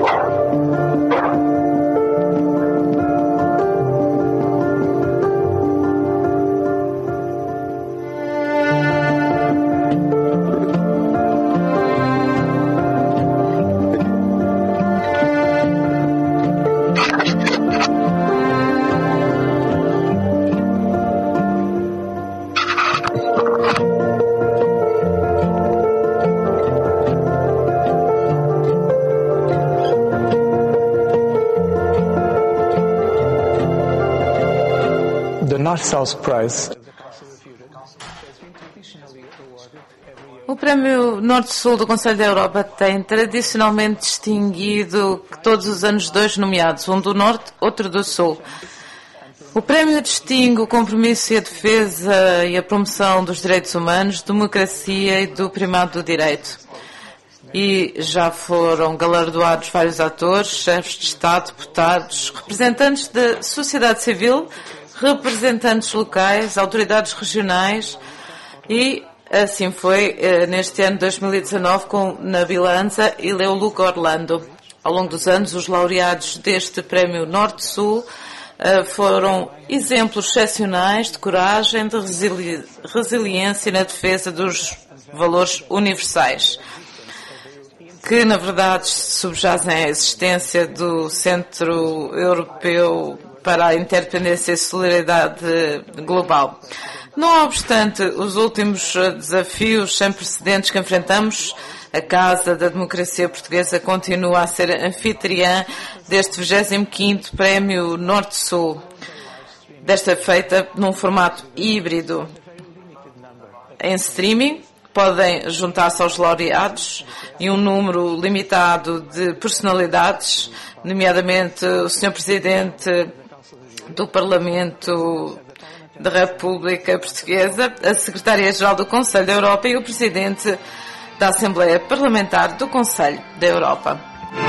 North-South Prize. O Prémio Norte-Sul do Conselho da Europa tem tradicionalmente distinguido todos os anos dois nomeados, um do Norte, outro do Sul. O prémio distingue o compromisso e a defesa e a promoção dos direitos humanos, democracia e do primado do direito. E já foram galardoados vários atores, chefes de Estado, deputados, representantes da sociedade civil, representantes locais, autoridades regionais e assim foi neste ano de 2019 com Nabila Hamza e Leoluca Orlando. Ao longo dos anos, os laureados deste Prémio Norte-Sul foram exemplos excepcionais de coragem, de resiliência na defesa dos valores universais, que na verdade subjazem à existência do Centro Europeu para a Interdependência e Solidariedade Global. Não obstante os últimos desafios sem precedentes que enfrentamos, a Casa da Democracia Portuguesa continua a ser anfitriã deste 25º Prémio Norte-Sul, desta feita num formato híbrido. Em streaming, podem juntar-se aos laureados e um número limitado de personalidades, nomeadamente o Sr. Presidente do Parlamento da República Portuguesa, a Secretária-Geral do Conselho da Europa e o Presidente da Assembleia Parlamentar do Conselho da Europa.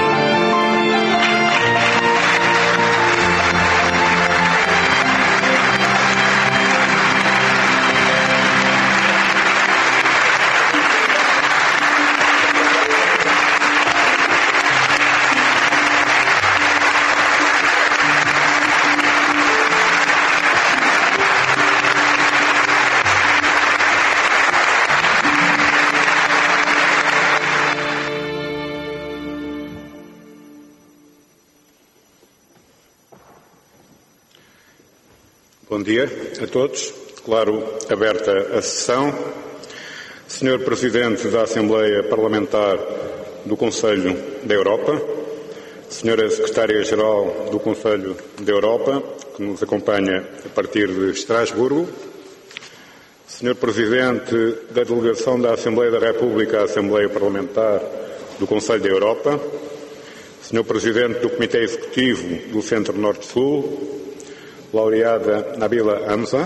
Bom dia a todos. Declaro aberta a sessão. Senhor Presidente da Assembleia Parlamentar do Conselho da Europa, Senhora Secretária-Geral do Conselho da Europa, que nos acompanha a partir de Estrasburgo, Senhor Presidente da Delegação da Assembleia da República à Assembleia Parlamentar do Conselho da Europa, Senhor Presidente do Comitê Executivo do Centro Norte-Sul, laureada Nabila Hamza,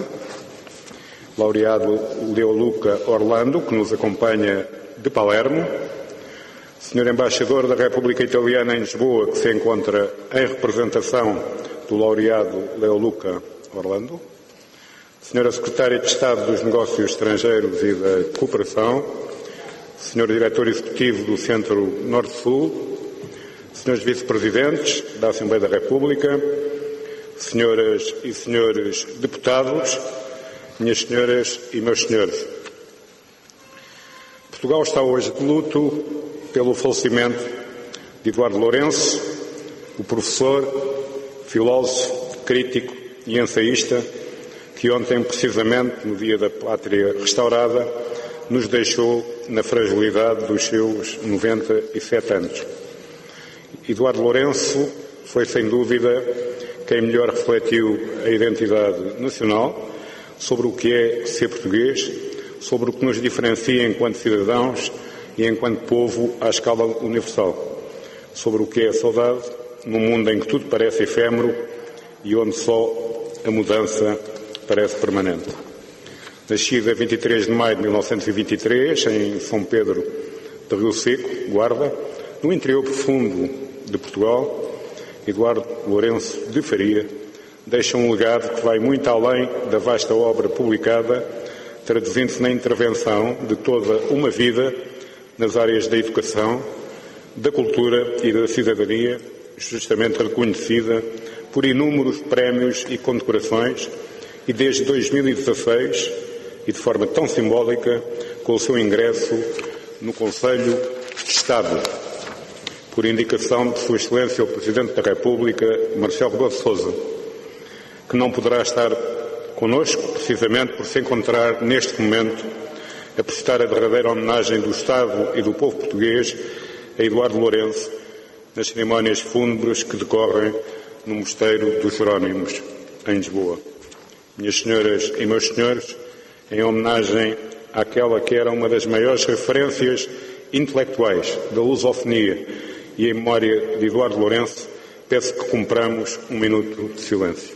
laureado Leoluca Orlando, que nos acompanha de Palermo, Senhor Embaixador da República Italiana em Lisboa, que se encontra em representação do laureado Leoluca Orlando, Senhora Secretária de Estado dos Negócios Estrangeiros e da Cooperação, Senhor Diretor Executivo do Centro Norte-Sul, Senhores Vice-Presidentes da Assembleia da República, Senhoras e Senhores Deputados, minhas senhoras e meus senhores. Portugal está hoje de luto pelo falecimento de Eduardo Lourenço, o professor, filósofo, crítico e ensaísta, que ontem, precisamente no Dia da Pátria Restaurada, nos deixou na fragilidade dos seus 97 anos. Eduardo Lourenço foi, sem dúvida, quem melhor refletiu a identidade nacional, sobre o que é ser português, sobre o que nos diferencia enquanto cidadãos e enquanto povo à escala universal, sobre o que é a saudade num mundo em que tudo parece efêmero e onde só a mudança parece permanente. Nascido a 23 de maio de 1923, em São Pedro de Rio Seco, Guarda, no interior profundo de Portugal, Eduardo Lourenço de Faria deixa um legado que vai muito além da vasta obra publicada, traduzindo-se na intervenção de toda uma vida nas áreas da educação, da cultura e da cidadania, justamente reconhecida por inúmeros prémios e condecorações, e desde 2016, e de forma tão simbólica, com o seu ingresso no Conselho de Estado, por indicação de Sua Excelência o Presidente da República, Marcelo Rebelo de Sousa, que não poderá estar connosco, precisamente por se encontrar neste momento a prestar a derradeira homenagem do Estado e do povo português a Eduardo Lourenço, nas cerimónias fúnebres que decorrem no Mosteiro dos Jerónimos, em Lisboa. Minhas senhoras e meus senhores, em homenagem àquela que era uma das maiores referências intelectuais da lusofonia e em memória de Eduardo Lourenço, peço que cumpramos um minuto de silêncio.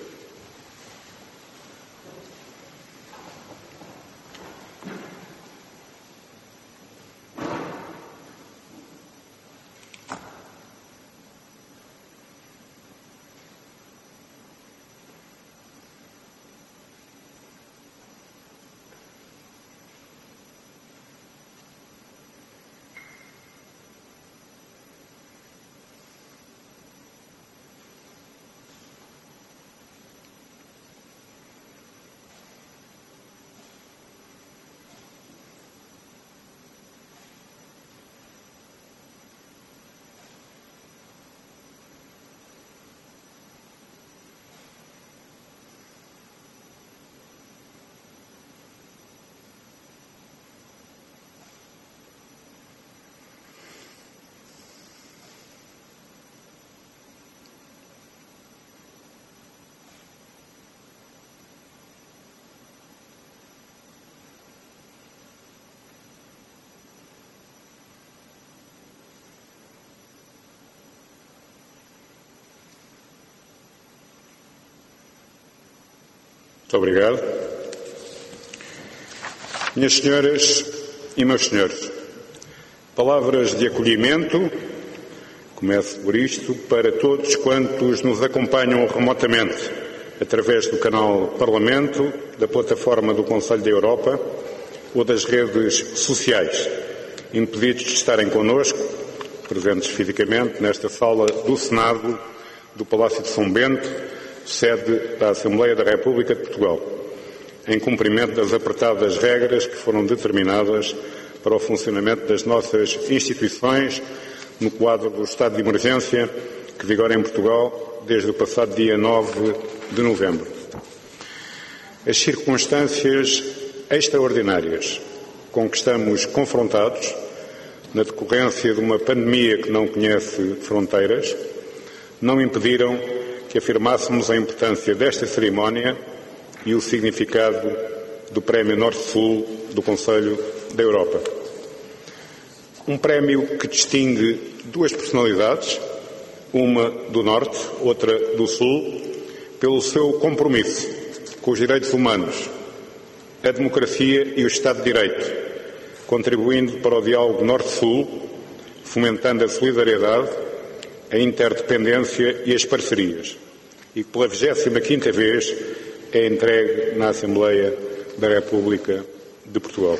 Muito obrigado. Minhas senhoras e meus senhores, palavras de acolhimento, começo por isto, para todos quantos nos acompanham remotamente, através do canal Parlamento, da plataforma do Conselho da Europa ou das redes sociais, impedidos de estarem connosco, presentes fisicamente nesta sala do Senado do Palácio de São Bento, sede da Assembleia da República de Portugal, em cumprimento das apertadas regras que foram determinadas para o funcionamento das nossas instituições no quadro do estado de emergência que vigora em Portugal desde o passado dia 9 de novembro. As circunstâncias extraordinárias com que estamos confrontados, na decorrência de uma pandemia que não conhece fronteiras, não impediram que afirmássemos a importância desta cerimónia e o significado do Prémio Norte-Sul do Conselho da Europa. Um prémio que distingue duas personalidades, uma do Norte, outra do Sul, pelo seu compromisso com os direitos humanos, a democracia e o Estado de Direito, contribuindo para o diálogo Norte-Sul, fomentando a solidariedade, a interdependência e as parcerias, e que pela 25ª vez é entregue na Assembleia da República de Portugal.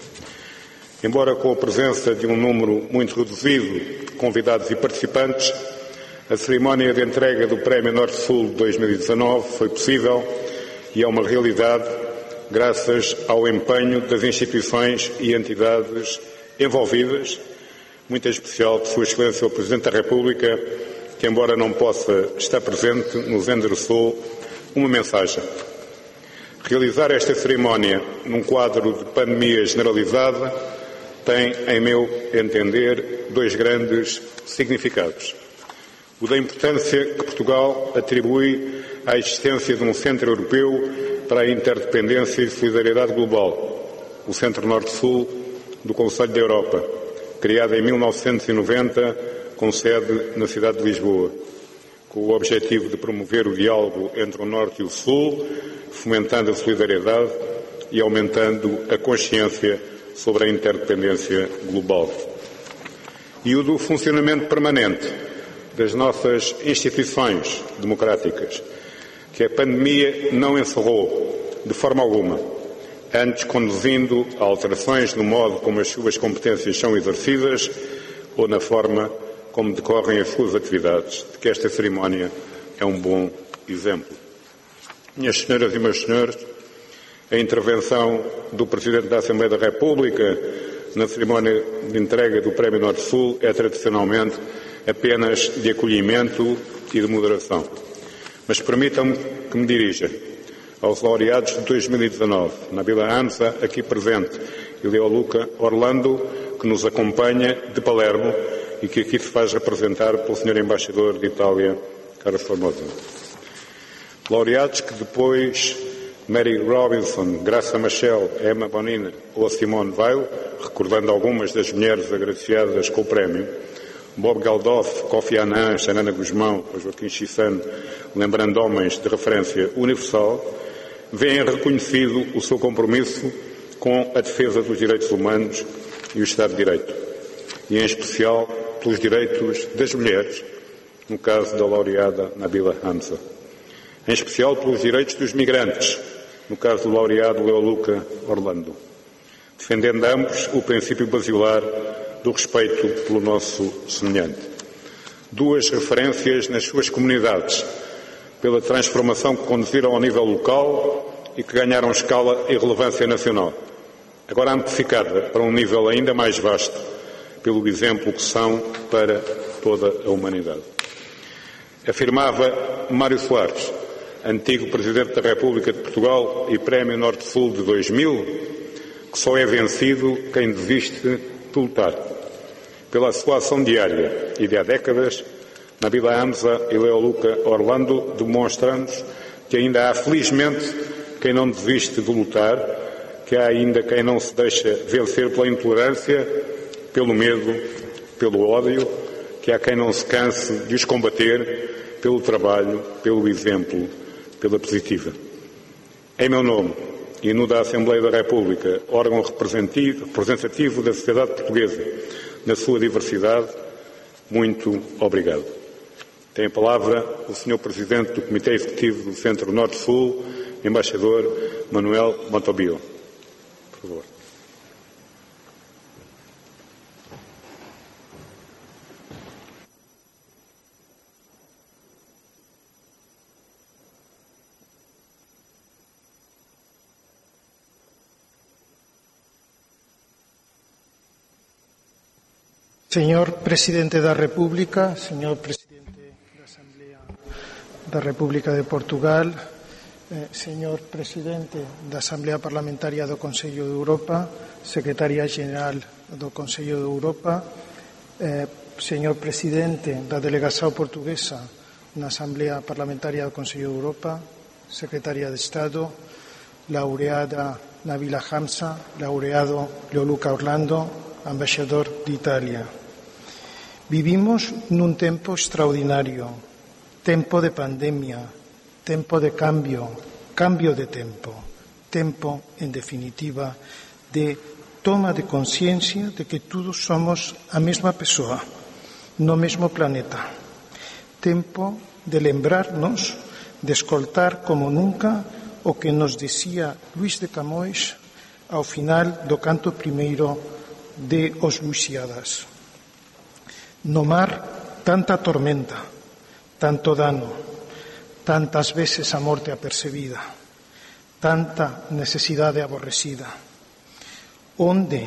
Embora com a presença de um número muito reduzido de convidados e participantes, a cerimónia de entrega do Prémio Norte-Sul de 2019 foi possível e é uma realidade graças ao empenho das instituições e entidades envolvidas, muito em especial de Sua Excelência o Presidente da República, que, embora não possa estar presente, nos endereçou uma mensagem. Realizar esta cerimónia num quadro de pandemia generalizada tem, em meu entender, dois grandes significados. O da importância que Portugal atribui à existência de um Centro Europeu para a Interdependência e Solidariedade Global, o Centro Norte-Sul do Conselho da Europa, criado em 1990, com sede na cidade de Lisboa, com o objetivo de promover o diálogo entre o Norte e o Sul, fomentando a solidariedade e aumentando a consciência sobre a interdependência global. E o do funcionamento permanente das nossas instituições democráticas, que a pandemia não encerrou de forma alguma, antes conduzindo a alterações no modo como as suas competências são exercidas ou na forma como decorrem as suas atividades, de que esta cerimónia é um bom exemplo. Minhas senhoras e meus senhores, a intervenção do Presidente da Assembleia da República na cerimónia de entrega do Prémio Norte-Sul é tradicionalmente apenas de acolhimento e de moderação. Mas permitam-me que me dirija aos laureados de 2019, Nabila Hamza, aqui presente, e Leoluca Orlando, que nos acompanha de Palermo e que aqui se faz representar pelo Sr. Embaixador de Itália, Carlos Formosa. Laureados que depois Mary Robinson, Graça Machel, Emma Bonina ou Simone Weil, recordando algumas das mulheres agraciadas com o prémio, Bob Geldof, Kofi Annan, Xanana Guzmão ou Joaquim Chissano, lembrando homens de referência universal, vêem reconhecido o seu compromisso com a defesa dos direitos humanos e o Estado de Direito, e em especial pelos direitos das mulheres, no caso da laureada Nabila Hamza. Em especial pelos direitos dos migrantes, no caso do laureado Leoluca Orlando, defendendo ambos o princípio basilar do respeito pelo nosso semelhante. Duas referências nas suas comunidades, pela transformação que conduziram ao nível local e que ganharam escala e relevância nacional, agora amplificada para um nível ainda mais vasto, pelo exemplo que são para toda a humanidade. Afirmava Mário Soares, antigo Presidente da República de Portugal e Prémio Norte-Sul de 2000, que só é vencido quem desiste de lutar. Pela sua ação diária e de há décadas, Nabila Hamza e Leoluca Orlando demonstram-nos que ainda há, felizmente, quem não desiste de lutar, que há ainda quem não se deixa vencer pela intolerância, pelo medo, pelo ódio, que há quem não se canse de os combater pelo trabalho, pelo exemplo, pela positiva. Em meu nome e no da Assembleia da República, órgão representativo da sociedade portuguesa, na sua diversidade, muito obrigado. Tem a palavra o Sr. Presidente do Comitê Executivo do Centro Norte-Sul, Embaixador Manuel Montobio. Por favor. Señor Presidente da República, señor Presidente da Asamblea da República de Portugal, señor Presidente da Asamblea Parlamentaria do Consello de Europa, Secretaria Xeral do Consello de Europa, señor Presidente da Delegación Portuguesa na Asamblea Parlamentaria do Consello de Europa, Secretaria de Estado, laureada Nabila Hamza, laureado Leoluca Orlando, Embaixador de Italia. Vivimos nun tempo extraordinario, tempo de pandemia, tempo de cambio de tempo, en definitiva, de toma de conciencia de que todos somos a mesma persoa, no mesmo planeta. Tempo de lembrarnos, de escoltar como nunca o que nos decía Luís de Camões ao final do canto primeiro de Os Lusíadas. No mar, tanta tormenta, tanto dano, tantas veces a morte apercebida, tanta necesidade aborrecida. Onde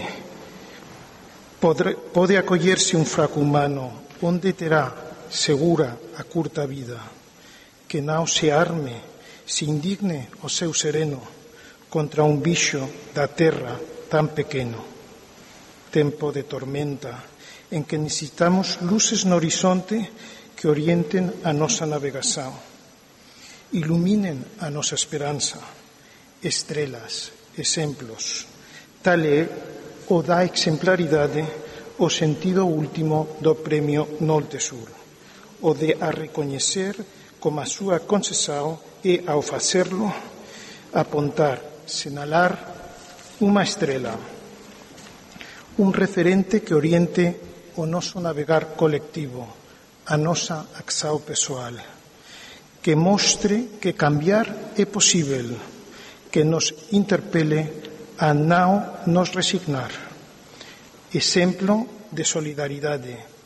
pode acollerse un fraco humano, onde terá segura a curta vida, que non se arme, se indigne o seu sereno contra un bicho da terra tan pequeno. Tempo de tormenta, en que necesitamos luces no horizonte que orienten a nosa navegación, iluminen a nosa esperanza, estrelas, exemplos. Tal é o da exemplaridade o sentido último do Premio Norte-Sul, o de a recoñecer como a súa concesión e, ao facerlo, apontar, señalar unha estrela, un referente que oriente o noso navegar colectivo, a nosa acción persoal, que mostre que cambiar é posible, que nos interpele a non nos resignar. Exemplo de solidaridade,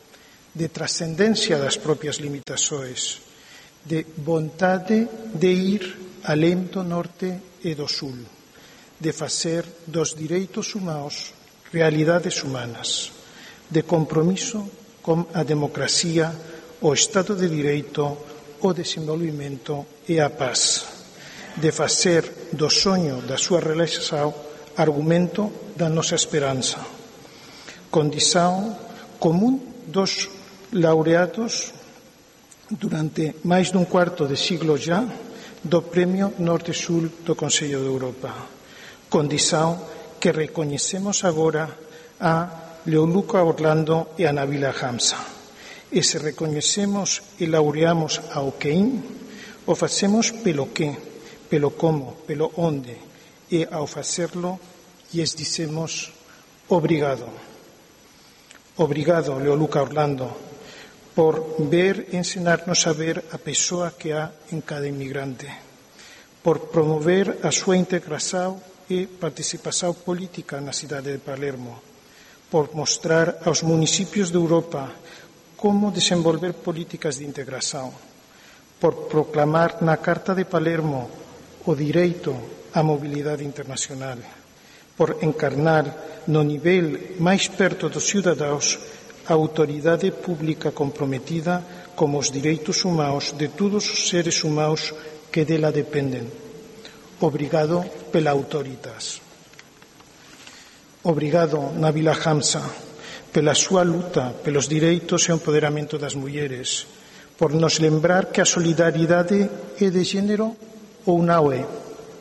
de trascendencia das propias limitações, de vontade de ir além do norte e do sul, de facer dos direitos humanos realidades humanas, de compromiso con a democracia, o Estado de Direito, o desenvolvimento e a paz, de facer do soño da súa realización argumento da nosa esperanza. Condição común dos laureados durante máis dun cuarto de siglo já do Premio Norte-Sul do Consello de Europa. Condição que recoñecemos agora a Leoluca Orlando e a Nabila Hamza. E se recoñecemos e laureamos a Oqueín, o facemos pelo que, pelo como, pelo onde, e ao facerlo lles dicemos obrigado. Obrigado, Leoluca Orlando, por ver e ensinarnos a ver a persoa que há en cada inmigrante, por promover a súa integración e participación política na cidade de Palermo, por mostrar aos municipios de Europa como desenvolver políticas de integración, por proclamar na Carta de Palermo o direito á mobilidade internacional, por encarnar no nivel máis perto dos ciudadanos a autoridade pública comprometida como os direitos humanos de todos os seres humanos que dela dependen. Obrigado pela autoritas. Obrigado, Nabila Hamza, pela súa luta pelos direitos e o empoderamento das mulleres, por nos lembrar que a solidaridade é de género ou non é,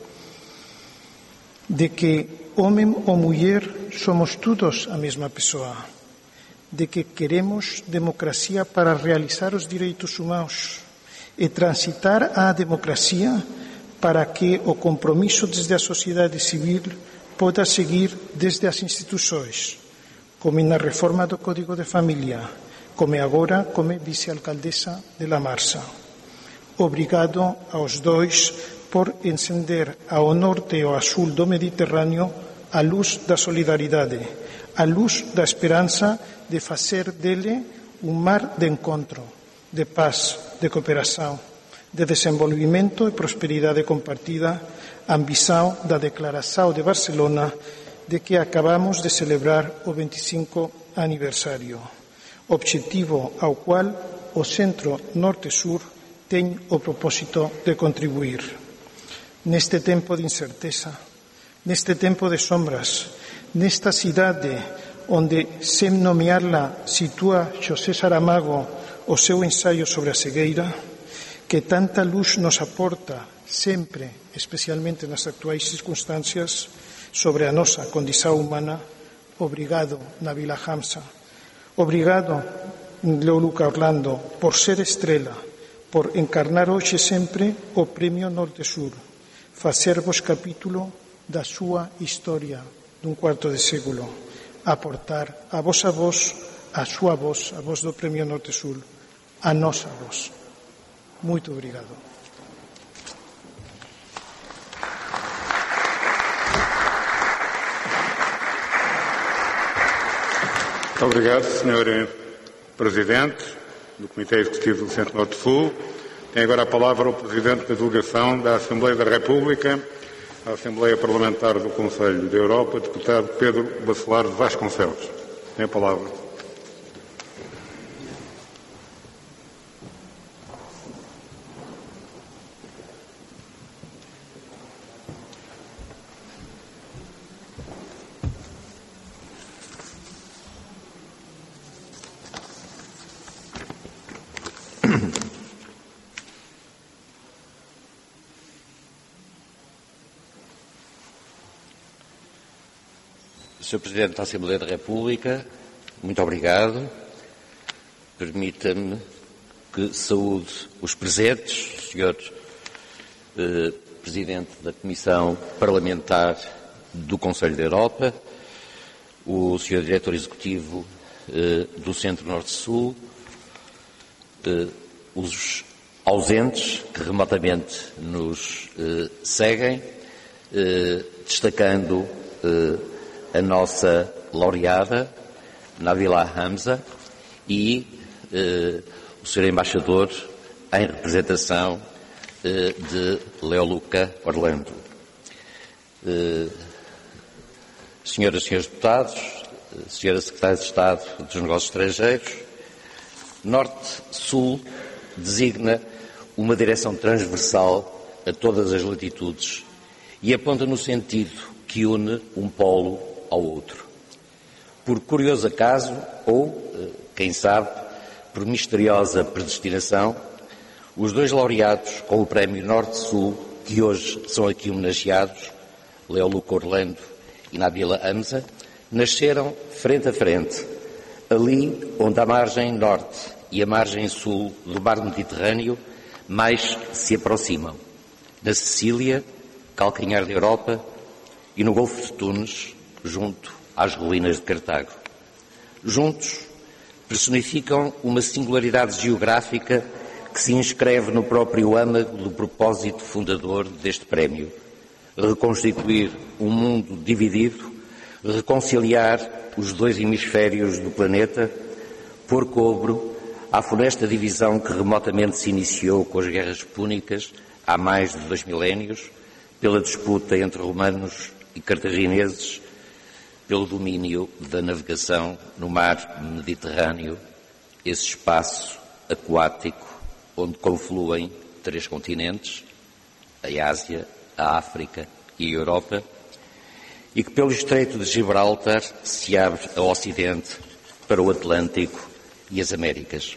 de que home ou muller somos todos a mesma persoa, de que queremos democracia para realizar os direitos humanos e transitar á democracia para que o compromiso desde a sociedade civil poda seguir desde as institucións, como na reforma do Código de Familia, como agora como vicealcaldesa de La Marsa. Obrigado aos dois por encender ao norte e ao sul do Mediterráneo a luz da solidariedade, a luz da esperanza de facer dele un mar de encontro, de paz, de cooperación, de desenvolvimento e prosperidade compartida, ambición da Declaración de Barcelona de que acabamos de celebrar o 25 aniversario, obxectivo ao cual o Centro Norte-Sur ten o propósito de contribuir. Neste tempo de incerteza, neste tempo de sombras, nesta cidade onde, sen nomearla, sitúa Xosé Saramago o seu ensaio sobre a cegueira, que tanta luz nos aporta sempre, especialmente nas actuais circunstancias, sobre a nosa condición humana. Obrigado, Nabila Hamza. Obrigado, Leoluca Orlando, por ser estrela, por encarnar hoxe sempre o Premio Norte-Sur, facervos capítulo da súa historia dun cuarto de século, aportar a vosa voz, a súa voz, a voz do Premio Norte-Sur, a nosa voz. Moito obrigado. Muito obrigado, Sr. Presidente do Comitê Executivo do Centro Norte-Sul. Tem agora a palavra o Presidente da Delegação da Assembleia da República, a Assembleia Parlamentar do Conselho da Europa, deputado Pedro Bacelar de Vasconcelos. Tem a palavra. Sr. Presidente da Assembleia da República, muito obrigado. Permita-me que saúde os presentes, Sr. Presidente da Comissão Parlamentar do Conselho da Europa, o Sr. Diretor Executivo do Centro Norte-Sul, os ausentes que remotamente nos seguem, destacando a nossa laureada, Nabila Hamza, e o Sr. Embaixador em representação de Leoluca Orlando. Senhoras e senhores deputados, Senhora Secretária de Estado dos Negócios Estrangeiros, Norte-Sul designa uma direção transversal a todas as latitudes e aponta no sentido que une um polo ao outro. Por curioso acaso, ou, quem sabe, por misteriosa predestinação, os dois laureados com o Prémio Norte-Sul, que hoje são aqui homenageados, Leoluca Orlando e Nabila Hamza, nasceram frente a frente, ali onde a margem norte e a margem sul do mar Mediterrâneo mais se aproximam, na Sicília, calcanhar da Europa, e no Golfo de Túnez, junto às ruínas de Cartago. Juntos, personificam uma singularidade geográfica que se inscreve no próprio âmago do propósito fundador deste prémio: reconstituir um mundo dividido, reconciliar os dois hemisférios do planeta, pôr cobro à funesta divisão que remotamente se iniciou com as guerras púnicas há mais de 2 milénios, pela disputa entre romanos e cartagineses, pelo domínio da navegação no mar Mediterrâneo, esse espaço aquático onde confluem 3 continentes, a Ásia, a África e a Europa, e que pelo Estreito de Gibraltar se abre ao Ocidente para o Atlântico e as Américas.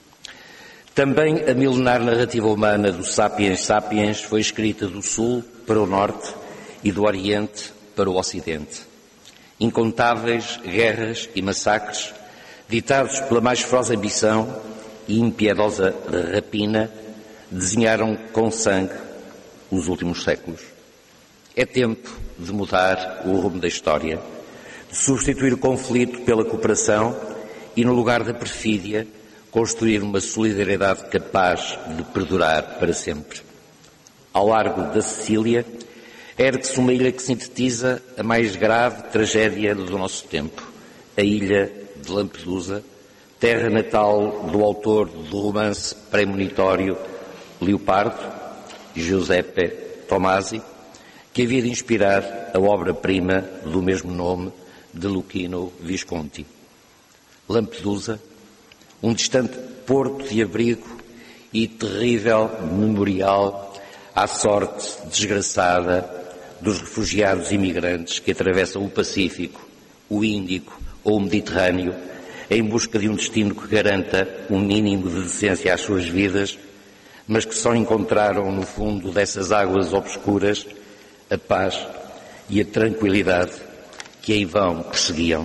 Também a milenar narrativa humana do Sapiens Sapiens foi escrita do Sul para o Norte e do Oriente para o Ocidente. Incontáveis guerras e massacres, ditados pela mais feroz ambição e impiedosa rapina, desenharam com sangue os últimos séculos. É tempo de mudar o rumo da história, de substituir o conflito pela cooperação e, no lugar da perfídia, construir uma solidariedade capaz de perdurar para sempre. Ao largo da Sicília, ergue-se uma ilha que sintetiza a mais grave tragédia do nosso tempo, a ilha de Lampedusa, terra natal do autor do romance premonitório Leopardo, Giuseppe Tomasi, que havia de inspirar a obra-prima do mesmo nome de Luchino Visconti. Lampedusa, um distante porto de abrigo e terrível memorial à sorte desgraçada dos refugiados imigrantes que atravessam o Pacífico, o Índico ou o Mediterrâneo em busca de um destino que garanta um mínimo de decência às suas vidas, mas que só encontraram no fundo dessas águas obscuras a paz e a tranquilidade que em vão perseguiam.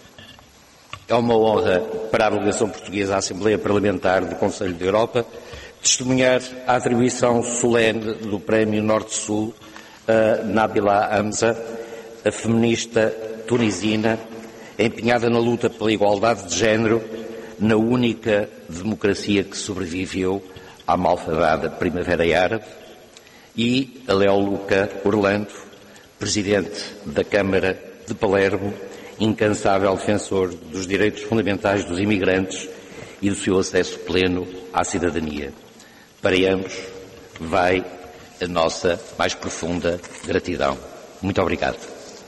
É uma honra para a delegação portuguesa à Assembleia Parlamentar do Conselho da Europa testemunhar a atribuição solene do Prémio Norte-Sul a Nabila Hamza, a feminista tunisina empenhada na luta pela igualdade de género na única democracia que sobreviveu à malfadada Primavera Árabe, e a Leoluca Orlando, presidente da Câmara de Palermo, incansável defensor dos direitos fundamentais dos imigrantes e do seu acesso pleno à cidadania. Para ambos vai a nossa mais profunda gratidão. Muito obrigado.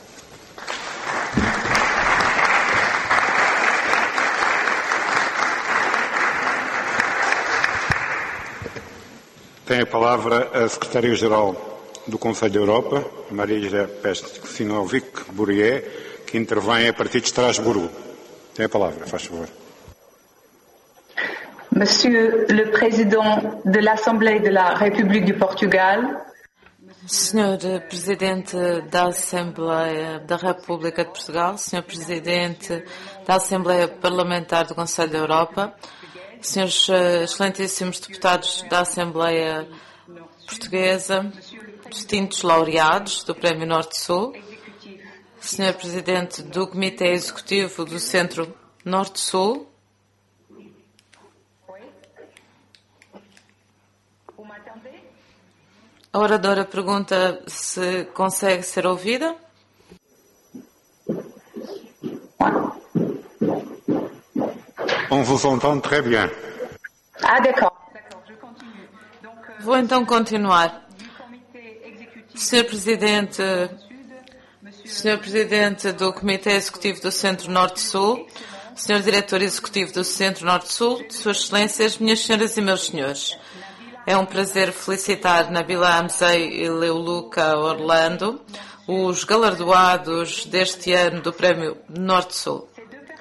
Tem a palavra a Secretária-Geral do Conselho da Europa, Marija Pestinovic-Bourrier, que intervém a partir de Estrasburgo. Tem a palavra, faz favor. Monsieur le Président de l'Assemblée de la République du Portugal, Senhor Presidente da Assembleia da República de Portugal, Senhor Presidente da Assembleia Parlamentar do Conselho da Europa, Senhores excelentíssimos deputados da Assembleia Portuguesa, distintos laureados do Prémio Norte-Sul, Senhor Presidente do Comitê Executivo do Centro Norte-Sul, a oradora pergunta se consegue ser ouvida. On vous entend très bien. Ah, d'accord. Vou então continuar. Senhor Presidente do Comitê Executivo do Centro Norte-Sul, Senhor Diretor Executivo do Centro Norte-Sul, Suas Excelências, minhas senhoras e meus senhores. É um prazer felicitar Nabila Amzei e Leoluca Orlando, os galardoados deste ano do Prémio Norte-Sul.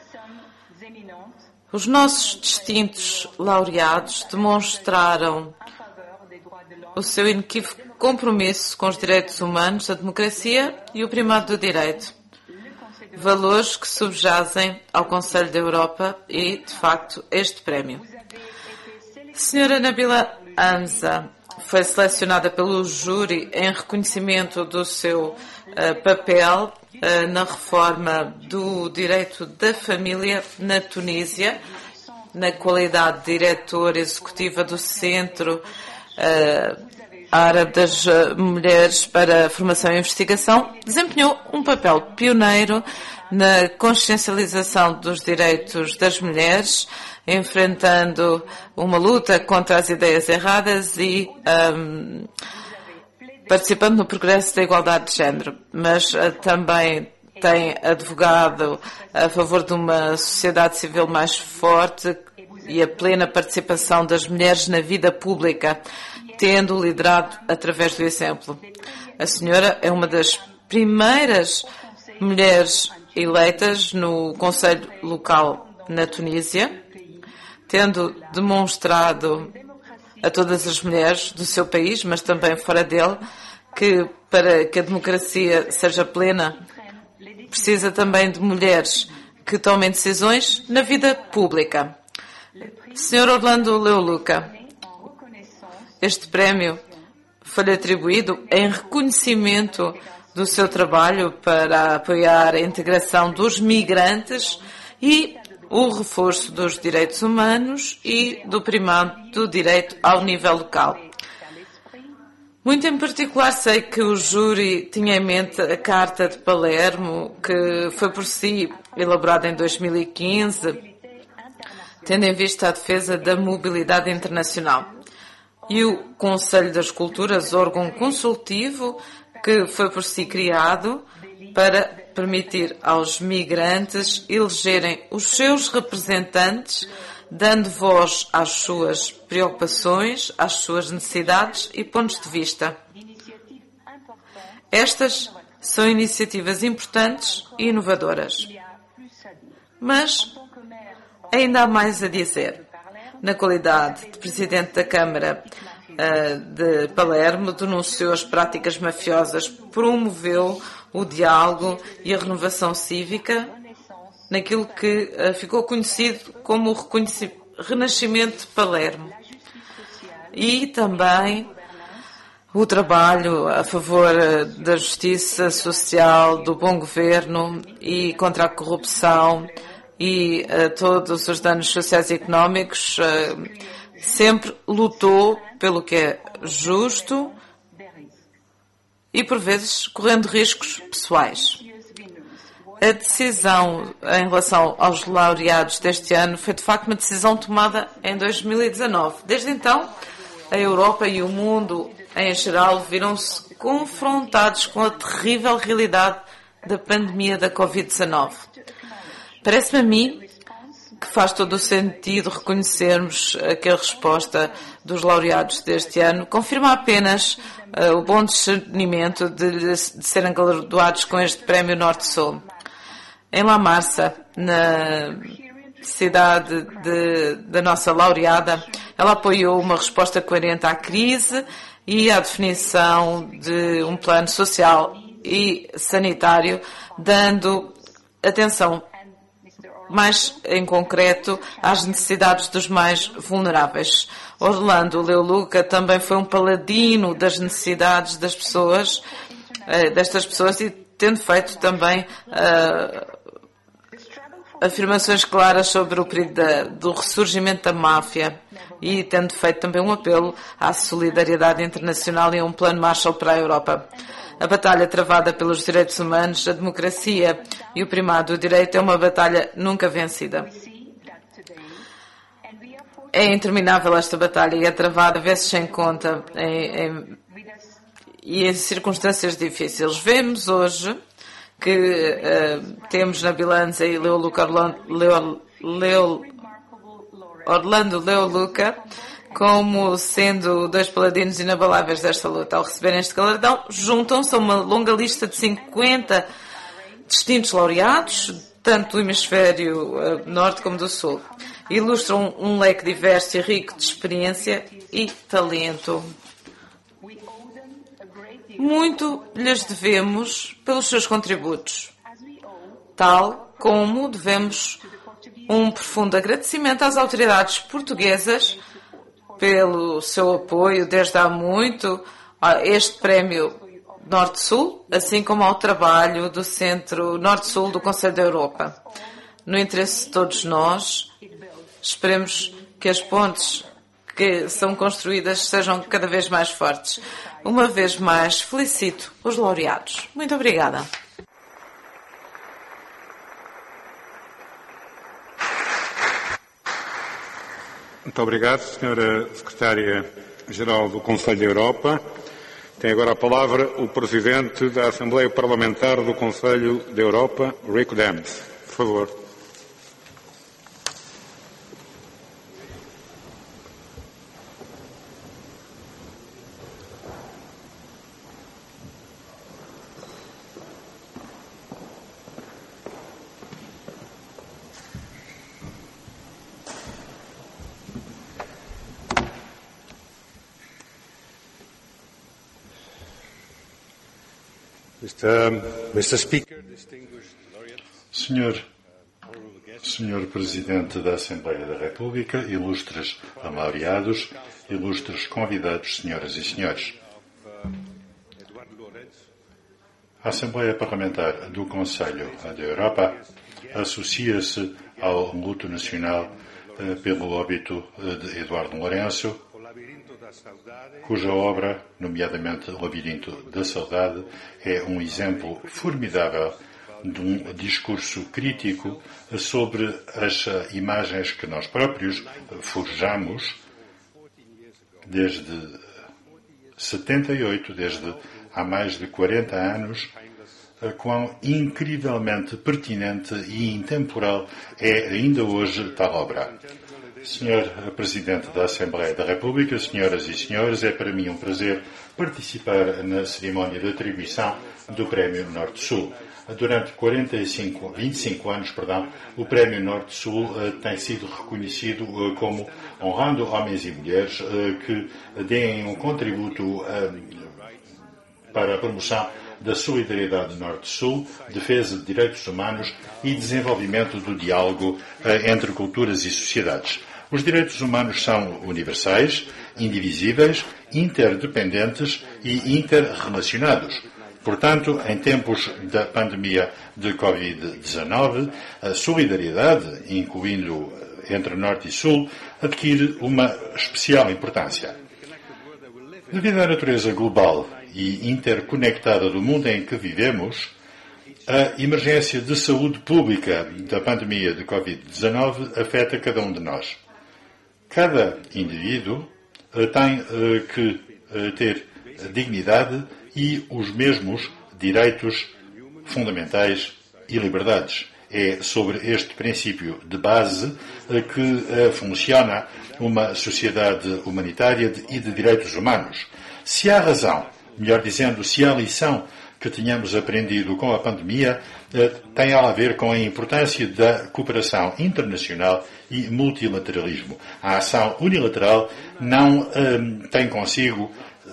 Os nossos distintos laureados demonstraram o seu inequívoco compromisso com os direitos humanos, a democracia e o primado do direito. Valores que subjazem ao Conselho da Europa e, de facto, este prémio. Senhora Nabila Amza foi selecionada pelo júri em reconhecimento do seu papel na reforma do direito da família na Tunísia, na qualidade de diretora executiva do Centro Árabe das Mulheres para a Formação e Investigação, desempenhou um papel pioneiro na consciencialização dos direitos das mulheres, enfrentando uma luta contra as ideias erradas e participando no progresso da igualdade de género, mas também tem advogado a favor de uma sociedade civil mais forte e a plena participação das mulheres na vida pública, tendo liderado através do exemplo. A senhora é uma das primeiras mulheres eleitas no Conselho Local na Tunísia, tendo demonstrado a todas as mulheres do seu país, mas também fora dele, que para que a democracia seja plena, precisa também de mulheres que tomem decisões na vida pública. Sr. Orlando Leoluca, este prémio foi-lhe atribuído em reconhecimento do seu trabalho para apoiar a integração dos migrantes e o reforço dos direitos humanos e do primado do direito ao nível local. Muito em particular sei que o júri tinha em mente a Carta de Palermo, que foi por si elaborada em 2015, tendo em vista a defesa da mobilidade internacional. E o Conselho das Culturas, órgão consultivo, que foi por si criado para permitir aos migrantes elegerem os seus representantes, dando voz às suas preocupações, às suas necessidades e pontos de vista. Estas são iniciativas importantes e inovadoras. Mas ainda há mais a dizer. Na qualidade de Presidente da Câmara de Palermo, denunciou as práticas mafiosas, promoveu o diálogo e a renovação cívica naquilo que ficou conhecido como o Renascimento de Palermo. E também o trabalho a favor da justiça social, do bom governo e contra a corrupção e todos os danos sociais e económicos, sempre lutou pelo que é justo e, por vezes, correndo riscos pessoais. A decisão em relação aos laureados deste ano foi, de facto, uma decisão tomada em 2019. Desde então, a Europa e o mundo, em geral, viram-se confrontados com a terrível realidade da pandemia da Covid-19. Parece-me a mim que faz todo o sentido reconhecermos que a resposta dos laureados deste ano confirma apenas o bom discernimento de serem galardoados com este Prémio Norte-Sul. Em La Marsa, na cidade da nossa laureada, ela apoiou uma resposta coerente à crise e à definição de um plano social e sanitário, dando atenção mais em concreto às necessidades dos mais vulneráveis. Orlando Leoluca também foi um paladino das necessidades das pessoas, destas pessoas, e tendo feito também afirmações claras sobre o perigo do ressurgimento da máfia e tendo feito também um apelo à solidariedade internacional e a um plano Marshall para a Europa. A batalha travada pelos direitos humanos, a democracia e o primado do direito é uma batalha nunca vencida. É interminável esta batalha e é travada vezes sem conta e em circunstâncias difíceis. Vemos hoje que temos na bilança aí Orlando Leoluca como sendo dois paladinos inabaláveis desta luta. Ao receberem este galardão, juntam-se a uma longa lista de 50 distintos laureados, tanto do hemisfério norte como do sul. Ilustram um leque diverso e rico de experiência e talento. Muito lhes devemos pelos seus contributos, tal como devemos um profundo agradecimento às autoridades portuguesas pelo seu apoio desde há muito a este prémio Norte-Sul, assim como ao trabalho do Centro Norte-Sul do Conselho da Europa. No interesse de todos nós, esperemos que as pontes que são construídas sejam cada vez mais fortes. Uma vez mais, felicito os laureados. Muito obrigada. Muito obrigado, Sra. Secretária-Geral do Conselho da Europa. Tem agora a palavra o Presidente da Assembleia Parlamentar do Conselho da Europa, Rick Dames. Por favor. Mr. Speaker, Senhor Presidente da Assembleia da República, ilustres laureados, ilustres convidados, senhoras e senhores. A Assembleia Parlamentar do Conselho da Europa associa-se ao luto nacional pelo óbito de Eduardo Lourenço, cuja obra, nomeadamente O Labirinto da Saudade, é um exemplo formidável de um discurso crítico sobre as imagens que nós próprios forjamos desde 78, desde há mais de 40 anos, quão incrivelmente pertinente e intemporal é ainda hoje tal obra. Senhor Presidente da Assembleia da República, senhoras e senhores, é para mim um prazer participar na cerimónia de atribuição do Prémio Norte-Sul. Durante 25 anos, o Prémio Norte-Sul tem sido reconhecido como honrando homens e mulheres que deem um contributo para a promoção da solidariedade Norte-Sul, defesa de direitos humanos e desenvolvimento do diálogo entre culturas e sociedades. Os direitos humanos são universais, indivisíveis, interdependentes e interrelacionados. Portanto, em tempos da pandemia de Covid-19, a solidariedade, incluindo entre Norte e Sul, adquire uma especial importância. Devido à natureza global e interconectada do mundo em que vivemos, a emergência de saúde pública da pandemia de Covid-19 afeta cada um de nós. Cada indivíduo tem que ter dignidade e os mesmos direitos fundamentais e liberdades. É sobre este princípio de base que funciona uma sociedade humanitária e de direitos humanos. Se há razão, melhor dizendo, se há lição que tenhamos aprendido com a pandemia, tem a ver com a importância da cooperação internacional e multilateralismo. A ação unilateral não tem consigo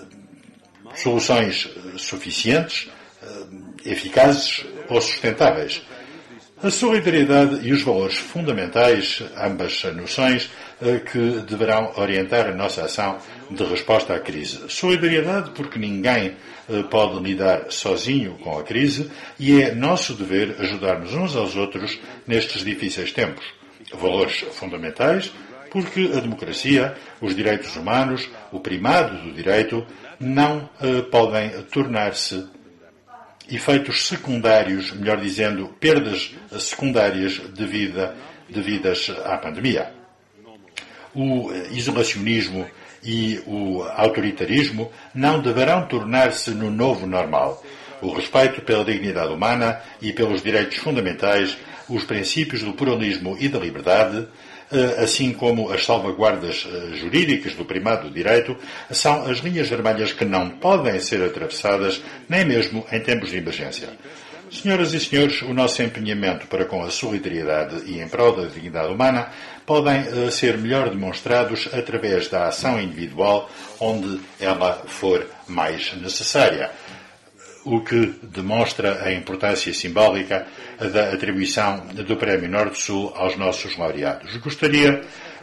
soluções suficientes, eficazes ou sustentáveis. A solidariedade e os valores fundamentais, ambas noções que deverão orientar a nossa ação de resposta à crise. Solidariedade porque ninguém pode lidar sozinho com a crise e é nosso dever ajudar-nos uns aos outros nestes difíceis tempos. Valores fundamentais porque a democracia, os direitos humanos, o primado do direito não podem tornar-se efeitos secundários, melhor dizendo, perdas secundárias devidas à pandemia. o isolacionismo e o autoritarismo não deverão tornar-se no novo normal. O respeito pela dignidade humana e pelos direitos fundamentais, os princípios do pluralismo e da liberdade, assim como as salvaguardas jurídicas do primado do direito, são as linhas vermelhas que não podem ser atravessadas, nem mesmo em tempos de emergência. Senhoras e senhores, o nosso empenhamento para com a solidariedade e em prol da dignidade humana podem ser melhor demonstrados através da ação individual onde ela for mais necessária, o que demonstra a importância simbólica da atribuição do Prémio Norte-Sul aos nossos laureados. Gostaria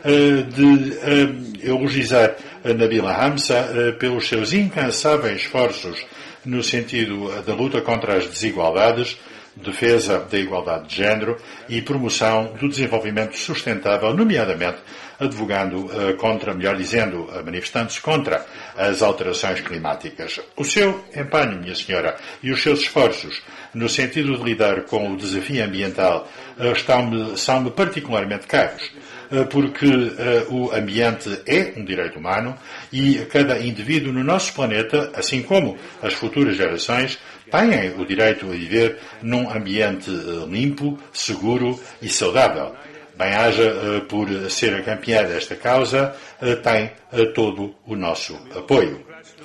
de elogiar Nabila Hamza pelos seus incansáveis esforços no sentido da luta contra as desigualdades, defesa da igualdade de género e promoção do desenvolvimento sustentável, nomeadamente advogando contra, melhor dizendo, manifestando-se contra as alterações climáticas. O seu empenho, minha senhora, e os seus esforços no sentido de lidar com o desafio ambiental são-me particularmente caros, porque o ambiente é um direito humano e cada indivíduo no nosso planeta, assim como as futuras gerações, têm o direito a viver num ambiente limpo, seguro e saudável. Bem-haja por ser a campeã desta causa, tem todo o nosso apoio.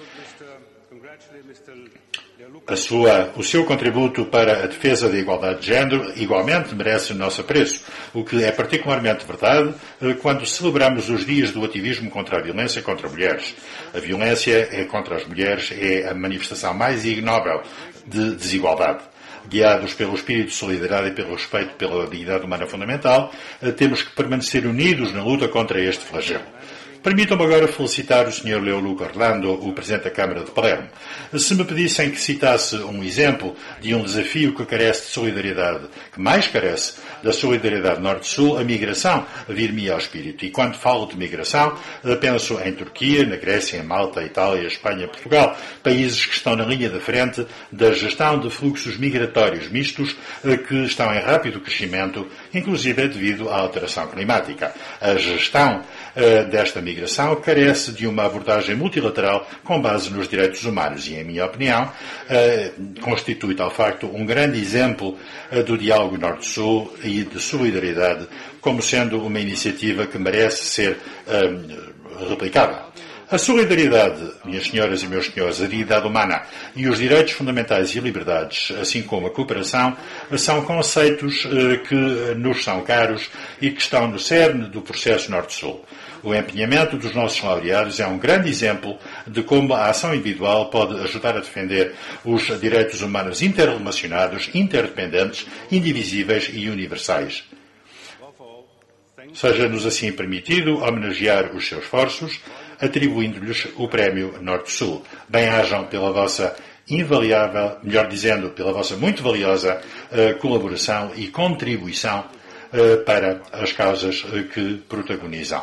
O seu contributo para a defesa da igualdade de género igualmente merece o nosso apreço, o que é particularmente verdade quando celebramos os dias do ativismo contra a violência contra mulheres. A violência contra as mulheres é a manifestação mais ignóbil de desigualdade. Guiados pelo espírito de solidariedade e pelo respeito pela dignidade humana fundamental, temos que permanecer unidos na luta contra este flagelo. Permitam-me agora felicitar o Sr. Leoluca Orlando, o Presidente da Câmara de Palermo. Se me pedissem que citasse um exemplo de um desafio que carece de solidariedade, que mais carece da solidariedade Norte-Sul, a migração vir-me ao espírito. E quando falo de migração, penso em Turquia, na Grécia, em Malta, Itália, Espanha, Portugal, países que estão na linha da frente da gestão de fluxos migratórios mistos que estão em rápido crescimento, inclusive devido à alteração climática. A gestão desta migração carece de uma abordagem multilateral com base nos direitos humanos e, em minha opinião, constitui, tal facto, um grande exemplo do diálogo Norte-Sul e de solidariedade, como sendo uma iniciativa que merece ser replicada. A solidariedade, minhas senhoras e meus senhores, a dignidade humana e os direitos fundamentais e liberdades, assim como a cooperação, são conceitos que nos são caros e que estão no cerne do processo Norte-Sul. O empenhamento dos nossos laureados é um grande exemplo de como a ação individual pode ajudar a defender os direitos humanos interrelacionados, interdependentes, indivisíveis e universais. Seja-nos assim permitido homenagear os seus esforços, atribuindo-lhes o Prémio Norte-Sul. Bem-ajam pela vossa invariável, melhor dizendo, pela vossa muito valiosa colaboração e contribuição para as causas que protagonizam.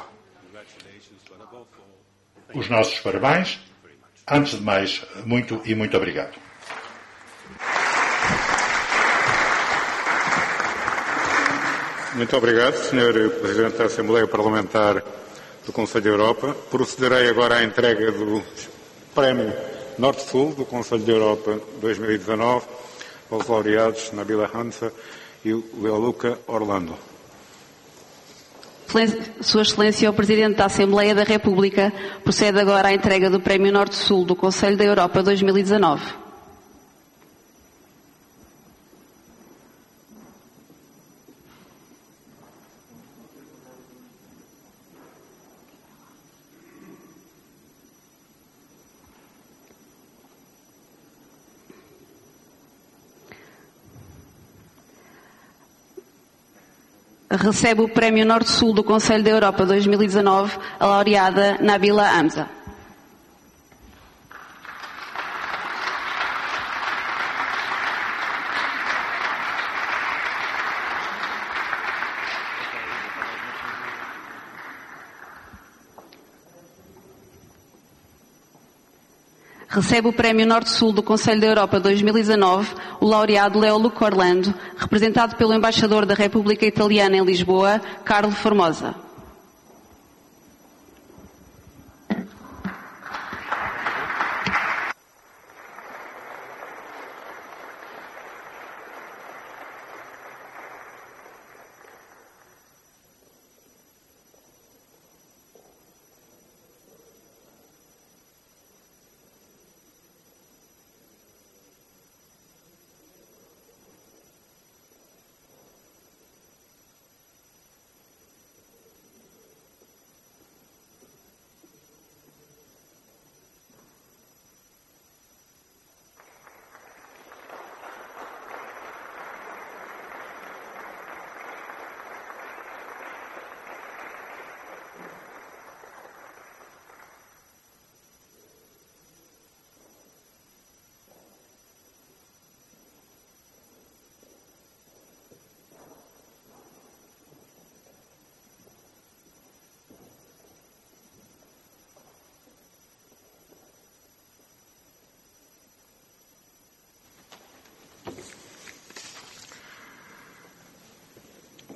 Os nossos parabéns. Antes de mais, muito e muito obrigado. Muito obrigado, Sr. Presidente da Assembleia Parlamentar do Conselho da Europa. Procederei agora à entrega do Prémio Norte-Sul do Conselho da Europa 2019 aos laureados Nabila Hamza e Leoluca Orlando. Sua Excelência, o Presidente da Assembleia da República, procede agora à entrega do Prémio Norte-Sul do Conselho da Europa 2019. Recebe o Prémio Norte-Sul do Conselho da Europa 2019 a laureada Nabila Hamza. Recebe o Prémio Norte-Sul do Conselho da Europa 2019 o laureado Leoluca Orlando, representado pelo embaixador da República Italiana em Lisboa, Carlo Formosa.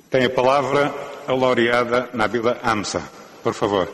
Tem a palavra a laureada Nabila Amsa. Por favor.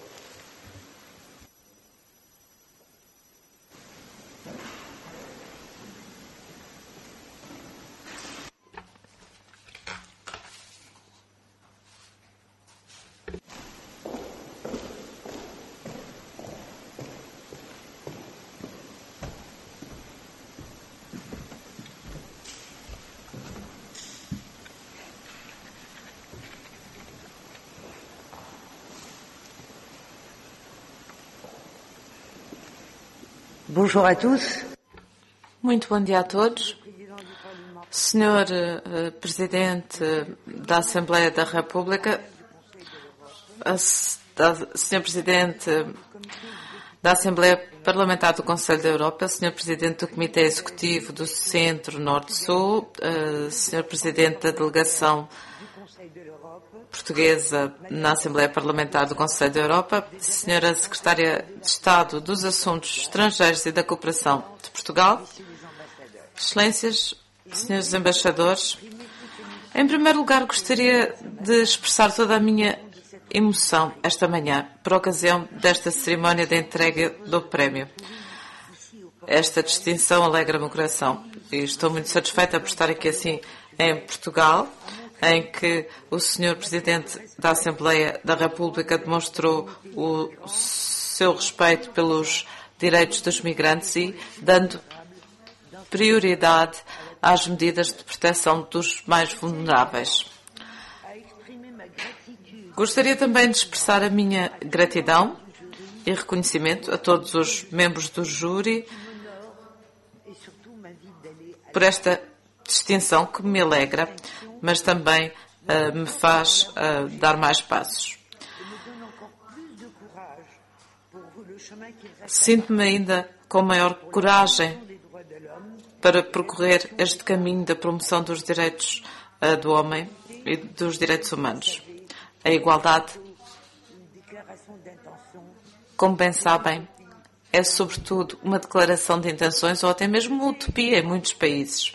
Bonjour à tous. Muito bom dia a todos. Senhor Presidente da Assembleia da República, Senhor Presidente da Assembleia Parlamentar do Conselho da Europa, Senhor Presidente do Comitê Executivo do Centro Norte-Sul, Senhor Presidente da Delegação Portuguesa na Assembleia Parlamentar do Conselho da Europa, Senhora Secretária de Estado dos Assuntos Estrangeiros e da Cooperação de Portugal, Excelências, Senhores Embaixadores, em primeiro lugar gostaria de expressar toda a minha emoção esta manhã por ocasião desta cerimónia de entrega do prémio. Esta distinção alegra-me o coração e estou muito satisfeita por estar aqui assim em Portugal, em que o Sr. Presidente da Assembleia da República demonstrou o seu respeito pelos direitos dos migrantes e dando prioridade às medidas de proteção dos mais vulneráveis. Gostaria também de expressar a minha gratidão e reconhecimento a todos os membros do júri por esta distinção que me alegra, mas também me faz dar mais passos. Sinto-me ainda com maior coragem para percorrer este caminho da promoção dos direitos do homem e dos direitos humanos. A igualdade, como bem sabem, é sobretudo uma declaração de intenções ou até mesmo uma utopia em muitos países.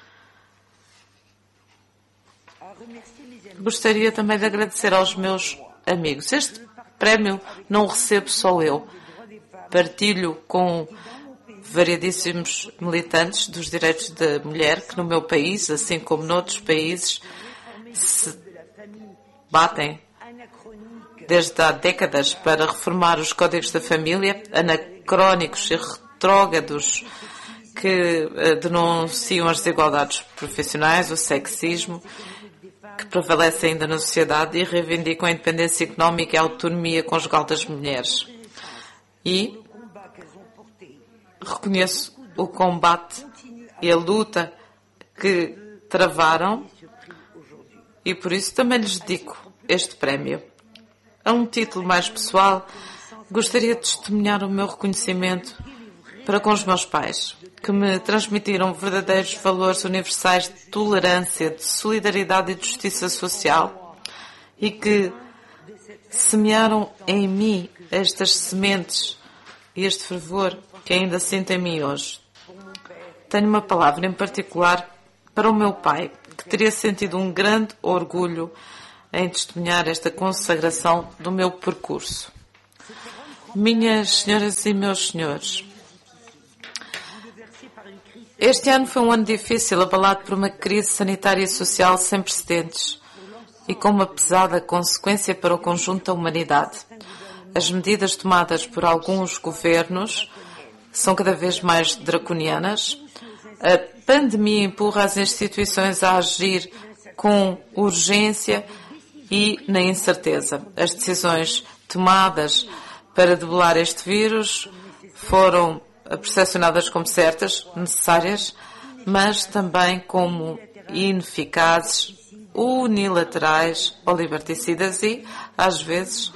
Gostaria também de agradecer aos meus amigos. Este prémio não o recebo só eu. Partilho com variadíssimos militantes dos direitos da mulher que no meu país, assim como noutros países, se batem desde há décadas para reformar os códigos da família, anacrónicos e retrógrados que denunciam as desigualdades profissionais, o sexismo, que prevalece ainda na sociedade e reivindicam a independência económica e a autonomia conjugal das mulheres. E reconheço o combate e a luta que travaram e por isso também lhes dedico este prémio. A um título mais pessoal, gostaria de testemunhar o meu reconhecimento para com os meus pais, que me transmitiram verdadeiros valores universais de tolerância, de solidariedade e de justiça social e que semearam em mim estas sementes e este fervor que ainda sinto em mim hoje. Tenho uma palavra em particular para o meu pai, que teria sentido um grande orgulho em testemunhar esta consagração do meu percurso. Minhas senhoras e meus senhores, este ano foi um ano difícil, abalado por uma crise sanitária e social sem precedentes e com uma pesada consequência para o conjunto da humanidade. As medidas tomadas por alguns governos são cada vez mais draconianas. A pandemia empurra as instituições a agir com urgência e na incerteza. As decisões tomadas para debelar este vírus foram percepcionadas como certas, necessárias, mas também como ineficazes, unilaterais ou liberticidas e, às vezes,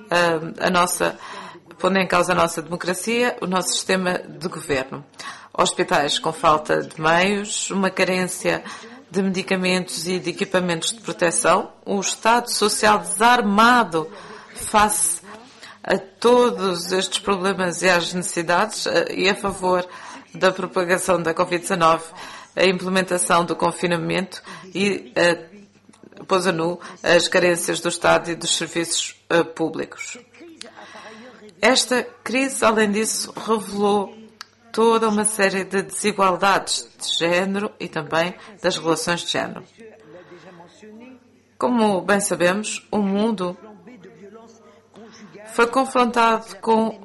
pondo em causa a nossa democracia, o nosso sistema de governo. Hospitais com falta de meios, uma carência de medicamentos e de equipamentos de proteção, o Estado Social desarmado face a todos estes problemas e às necessidades e a favor da propagação da Covid-19, a implementação do confinamento e pôs a nu as carências do Estado e dos serviços públicos. Esta crise, além disso, revelou toda uma série de desigualdades de género e também das relações de género. Como bem sabemos, o mundo foi confrontado com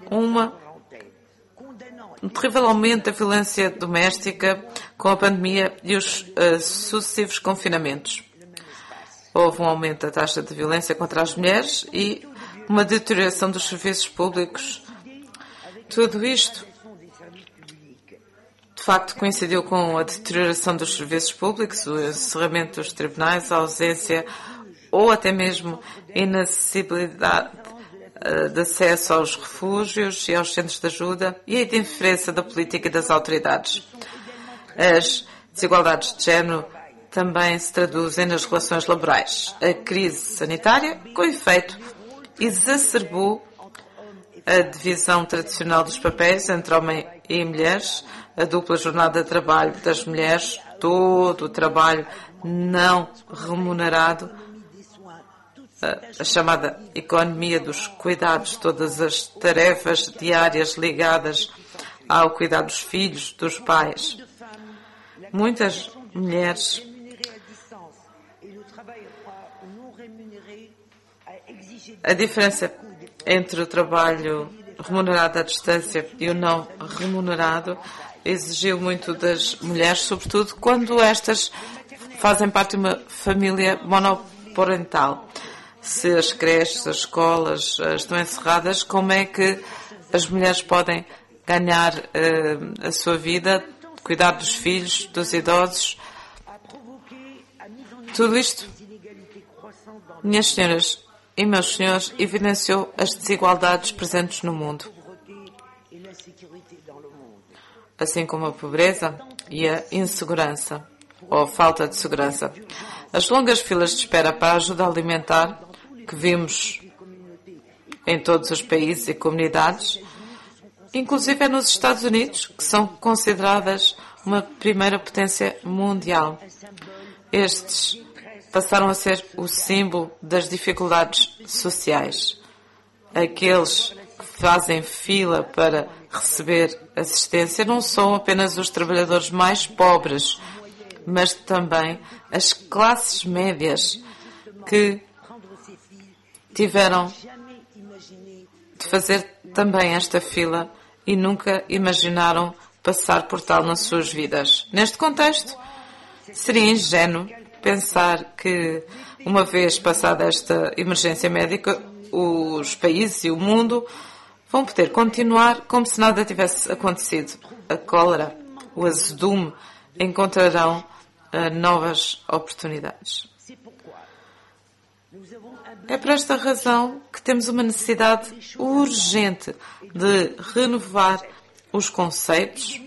um terrível aumento da violência doméstica com a pandemia e os sucessivos confinamentos. Houve um aumento da taxa de violência contra as mulheres e uma deterioração dos serviços públicos. Tudo isto, de facto, coincidiu com a deterioração dos serviços públicos, o encerramento dos tribunais, a ausência ou até mesmo inacessibilidade de acesso aos refúgios e aos centros de ajuda e a indiferença da política e das autoridades. As desigualdades de género também se traduzem nas relações laborais. A crise sanitária, com efeito, exacerbou a divisão tradicional dos papéis entre homens e mulheres, a dupla jornada de trabalho das mulheres, todo o trabalho não remunerado, a chamada economia dos cuidados, todas as tarefas diárias ligadas ao cuidado dos filhos, dos pais. Muitas mulheres a diferença entre o trabalho remunerado à distância e o não remunerado exigiu muito das mulheres, sobretudo quando estas fazem parte de uma família monoparental. Se as creches, as escolas estão encerradas, como é que as mulheres podem ganhar a sua vida, cuidar dos filhos, dos idosos? Tudo isto, minhas senhoras e meus senhores, evidenciou as desigualdades presentes no mundo, assim como a pobreza e a insegurança, ou a falta de segurança. As longas filas de espera para a ajuda alimentar que vimos em todos os países e comunidades, inclusive nos Estados Unidos, que são consideradas uma primeira potência mundial. Estes passaram a ser o símbolo das dificuldades sociais. Aqueles que fazem fila para receber assistência não são apenas os trabalhadores mais pobres, mas também as classes médias que tiveram de fazer também esta fila e nunca imaginaram passar por tal nas suas vidas. Neste contexto, seria ingênuo pensar que, uma vez passada esta emergência médica, os países e o mundo vão poder continuar como se nada tivesse acontecido. A cólera, o azedume encontrarão novas oportunidades. É por esta razão que temos uma necessidade urgente de renovar os conceitos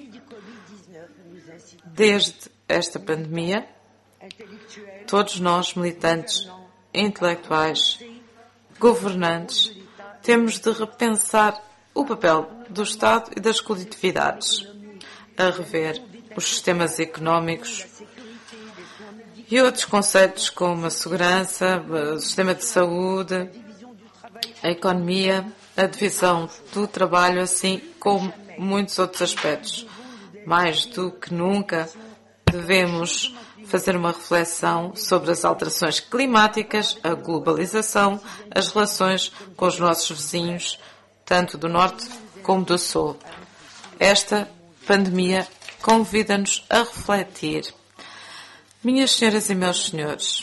desde esta pandemia. Todos nós, militantes, intelectuais, governantes, temos de repensar o papel do Estado e das coletividades, a rever os sistemas económicos e outros conceitos como a segurança, o sistema de saúde, a economia, a divisão do trabalho, assim como muitos outros aspectos. Mais do que nunca, devemos fazer uma reflexão sobre as alterações climáticas, a globalização, as relações com os nossos vizinhos, tanto do Norte como do Sul. Esta pandemia convida-nos a refletir. Minhas senhoras e meus senhores,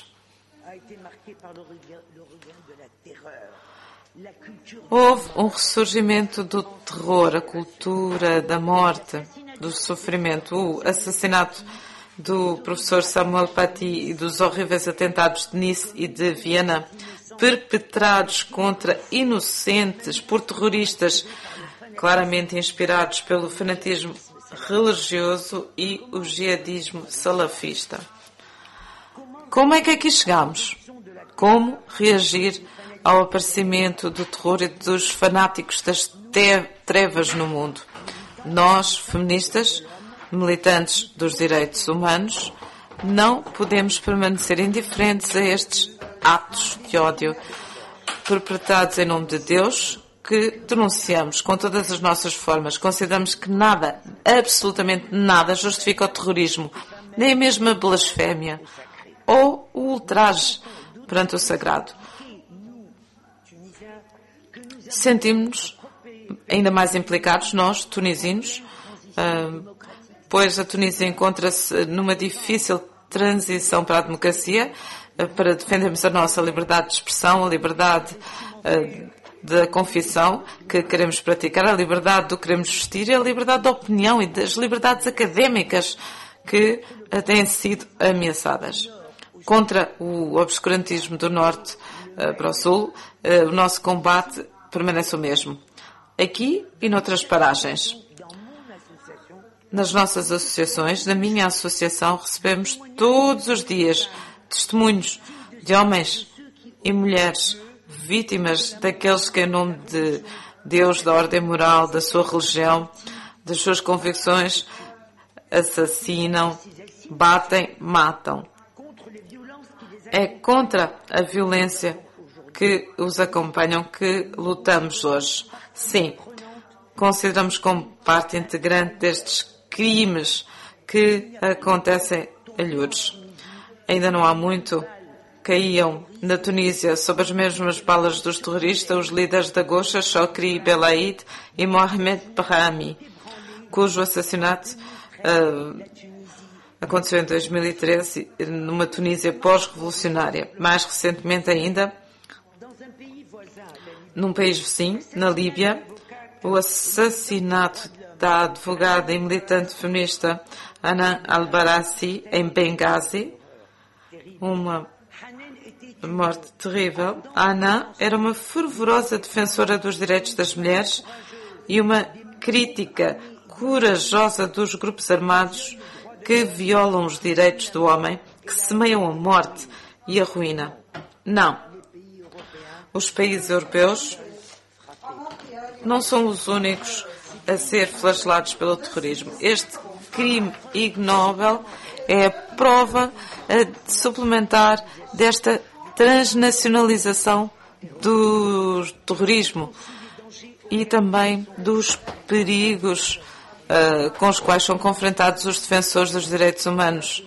houve um ressurgimento do terror, a cultura da morte, do sofrimento, o assassinato do professor Samuel Paty e dos horríveis atentados de Nice e de Viena, perpetrados contra inocentes por terroristas claramente inspirados pelo fanatismo religioso e o jihadismo salafista. Como é que aqui chegamos? Como reagir ao aparecimento do terror e dos fanáticos das trevas no mundo? Nós, feministas, militantes dos direitos humanos, Não podemos permanecer indiferentes a estes atos de ódio perpetrados em nome de Deus, que denunciamos com todas as nossas formas. Consideramos que nada, absolutamente nada, justifica o terrorismo, nem mesmo a blasfémia ou o ultraje perante o sagrado. Sentimos-nos ainda mais implicados, nós, tunisinos, pois a Tunísia encontra-se numa difícil transição para a democracia, para defendermos a nossa liberdade de expressão, a liberdade da confissão que queremos praticar, a liberdade do que queremos vestir e a liberdade de opinião e das liberdades académicas que têm sido ameaçadas. Contra o obscurantismo do norte para o sul, o nosso combate permanece o mesmo. Aqui e noutras paragens. Nas nossas associações, na minha associação, recebemos todos os dias testemunhos de homens e mulheres vítimas daqueles que, em nome de Deus, da ordem moral, da sua religião, das suas convicções, assassinam, batem, matam. É contra a violência que os acompanham que lutamos hoje. Sim, consideramos como parte integrante destes crimes que acontecem a Lourdes. Ainda não há muito, caíam na Tunísia sob as mesmas balas dos terroristas os líderes da Gocha, Chokri Belaid e Mohamed Brahmi, cujo assassinato aconteceu em 2013 numa Tunísia pós-revolucionária. Mais recentemente ainda, num país vizinho, na Líbia, o assassinato da advogada e militante feminista Ana Al-Barassi em Benghazi, uma morte terrível. Ana era uma fervorosa defensora dos direitos das mulheres e uma crítica corajosa dos grupos armados que violam os direitos do homem, que semeiam a morte e a ruína. Não. Os países europeus não são os únicos a ser flagelados pelo terrorismo. Este crime ignóbil é a prova suplementar desta transnacionalização do terrorismo e também dos perigos com os quais são confrontados os defensores dos direitos humanos.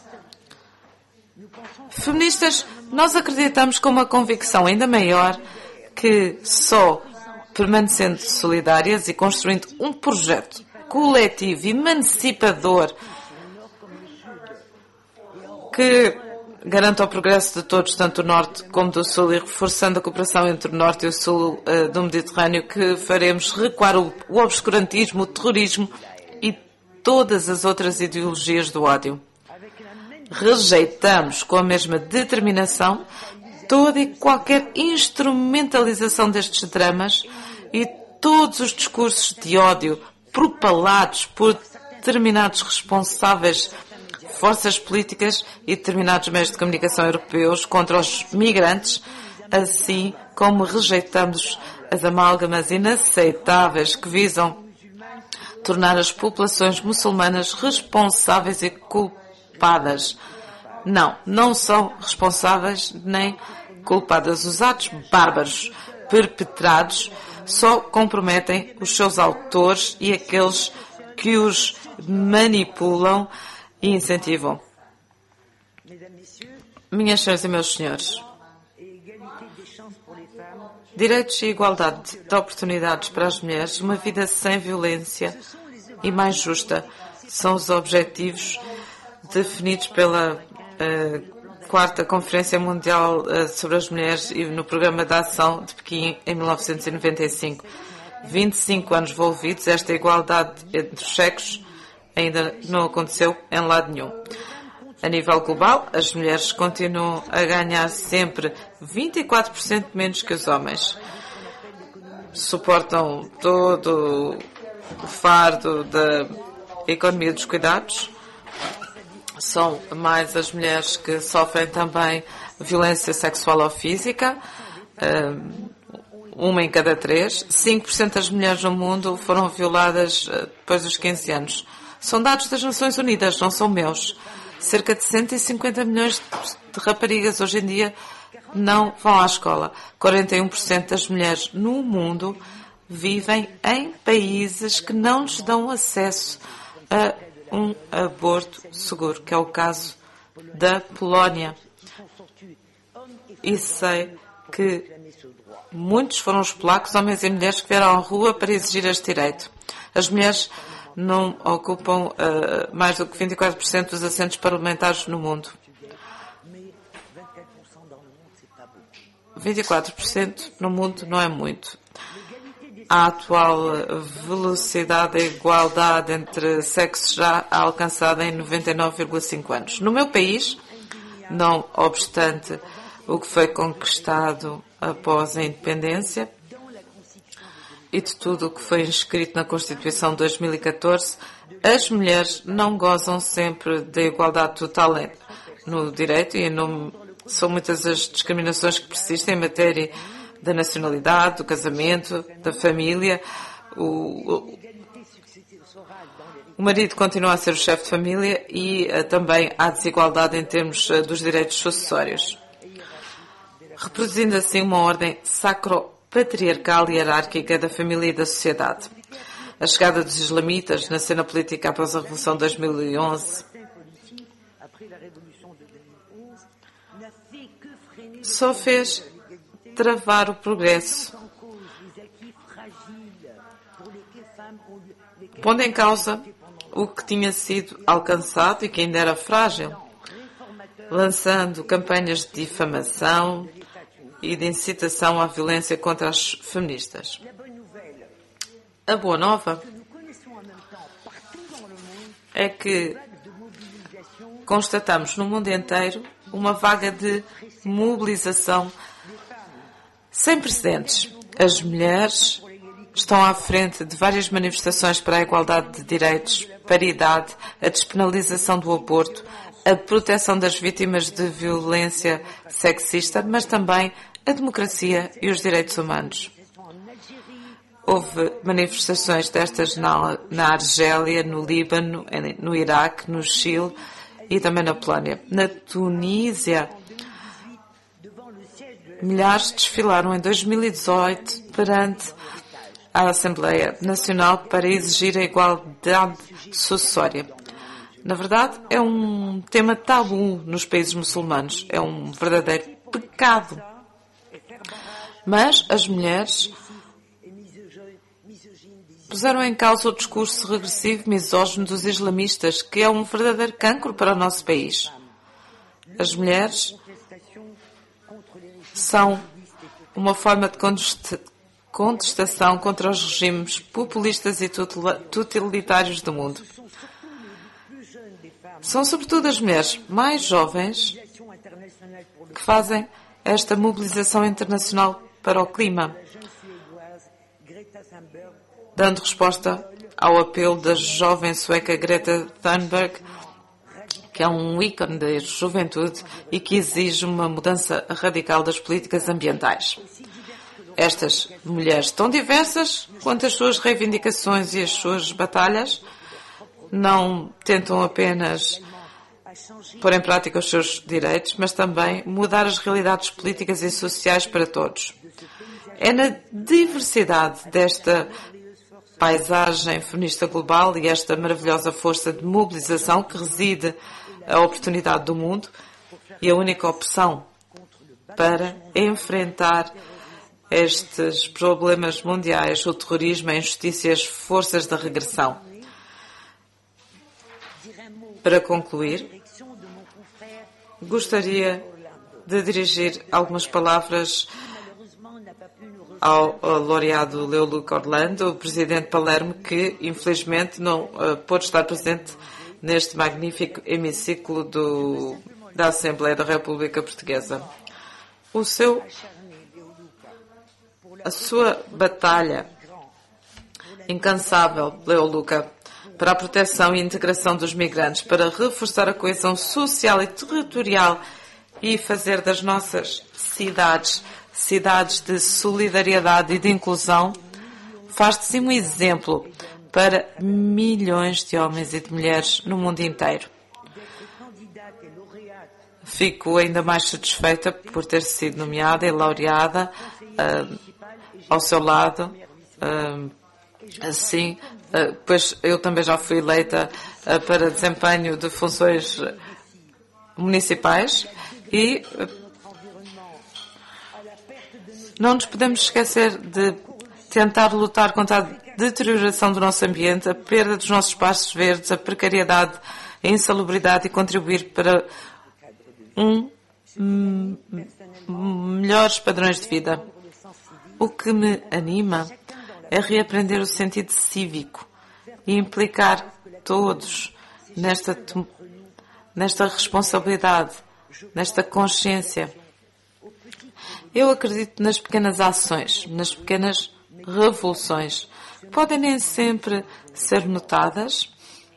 Feministas, nós acreditamos com uma convicção ainda maior que só permanecendo solidárias e construindo um projeto coletivo, emancipador, que garanta o progresso de todos, tanto do Norte como do Sul, e reforçando a cooperação entre o Norte e o Sul do Mediterrâneo, que faremos recuar o obscurantismo, o terrorismo e todas as outras ideologias do ódio. Rejeitamos com a mesma determinação toda e qualquer instrumentalização destes dramas e todos os discursos de ódio propalados por determinados responsáveis, forças políticas e determinados meios de comunicação europeus contra os migrantes, assim como rejeitamos as amálgamas inaceitáveis que visam tornar as populações muçulmanas responsáveis e culpadas. Não são responsáveis nem culpadas. Os atos bárbaros perpetrados só comprometem os seus autores e aqueles que os manipulam e incentivam. Minhas senhoras e meus senhores, direitos e igualdade de oportunidades para as mulheres, uma vida sem violência e mais justa, são os objetivos definidos pela Quarta Conferência Mundial sobre as Mulheres e no Programa de Ação de Pequim em 1995. 25 anos envolvidos, esta igualdade entre os sexos ainda não aconteceu em lado nenhum. A nível global, as mulheres continuam a ganhar sempre 24% menos que os homens. Suportam todo o fardo da economia dos cuidados. São mais as mulheres que sofrem também violência sexual ou física. Uma em cada 3. 5% das mulheres no mundo foram violadas depois dos 15 anos. São dados das Nações Unidas, não são meus. Cerca de 150 milhões de raparigas hoje em dia não vão à escola. 41% das mulheres no mundo vivem em países que não lhes dão acesso a um aborto seguro, que é o caso da Polónia. E sei que muitos foram os polacos, homens e mulheres, que vieram à rua para exigir este direito. As mulheres não ocupam mais do que 24% dos assentos parlamentares no mundo. 24% no mundo não é muito. A atual velocidade da igualdade entre sexos já é alcançada em 99,5 anos. No meu país, não obstante o que foi conquistado após a independência e de tudo o que foi inscrito na Constituição de 2014, as mulheres não gozam sempre da igualdade total no direito e são muitas as discriminações que persistem em matéria da nacionalidade, do casamento, da família. O marido continua a ser o chefe de família e também há desigualdade em termos dos direitos sucessórios, reproduzindo assim uma ordem sacro-patriarcal e hierárquica da família e da sociedade. A chegada dos islamitas na cena política após a Revolução de 2011 só fez travar o progresso, pondo em causa o que tinha sido alcançado e que ainda era frágil, lançando campanhas de difamação e de incitação à violência contra as feministas. A boa nova é que constatamos no mundo inteiro uma vaga de mobilização sem precedentes. As mulheres estão à frente de várias manifestações para a igualdade de direitos, paridade, a despenalização do aborto, a proteção das vítimas de violência sexista, mas também a democracia e os direitos humanos. Houve manifestações destas na Argélia, no Líbano, no Iraque, no Chile e também na Polónia. Na Tunísia, milhares desfilaram em 2018 perante a Assembleia Nacional para exigir a igualdade sucessória. Na verdade, é um tema tabu nos países muçulmanos. É um verdadeiro pecado. Mas as mulheres puseram em causa o discurso regressivo misógino dos islamistas, que é um verdadeiro cancro para o nosso país. As mulheres são uma forma de contestação contra os regimes populistas e totalitários do mundo. São sobretudo as mulheres mais jovens que fazem esta mobilização internacional para o clima, dando resposta ao apelo da jovem sueca Greta Thunberg, que é um ícone da juventude e que exige uma mudança radical das políticas ambientais. Estas mulheres tão diversas quanto as suas reivindicações e as suas batalhas não tentam apenas pôr em prática os seus direitos, mas também mudar as realidades políticas e sociais para todos. É na diversidade desta paisagem feminista global e esta maravilhosa força de mobilização que reside a oportunidade do mundo e a única opção para enfrentar estes problemas mundiais, o terrorismo, a injustiça e as forças da regressão. Para concluir, gostaria de dirigir algumas palavras ao laureado Leoluc Orlando, o presidente de Palermo, que infelizmente não pôde estar presente neste magnífico hemiciclo da Assembleia da República Portuguesa. A sua batalha incansável, Leoluca, para a proteção e integração dos migrantes, para reforçar a coesão social e territorial e fazer das nossas cidades de solidariedade e de inclusão, faz de si um exemplo para milhões de homens e de mulheres no mundo inteiro. fico ainda mais satisfeita por ter sido nomeada e laureada ao seu lado. Assim, pois eu também já fui eleita para desempenho de funções municipais e não nos podemos esquecer de tentar lutar contra a deterioração do nosso ambiente, a perda dos nossos espaços verdes, a precariedade, a insalubridade e contribuir para melhores padrões de vida. O que me anima é reaprender o sentido cívico e implicar todos nesta responsabilidade, nesta consciência. Eu acredito nas pequenas ações, nas pequenas revoluções. Podem nem sempre ser notadas.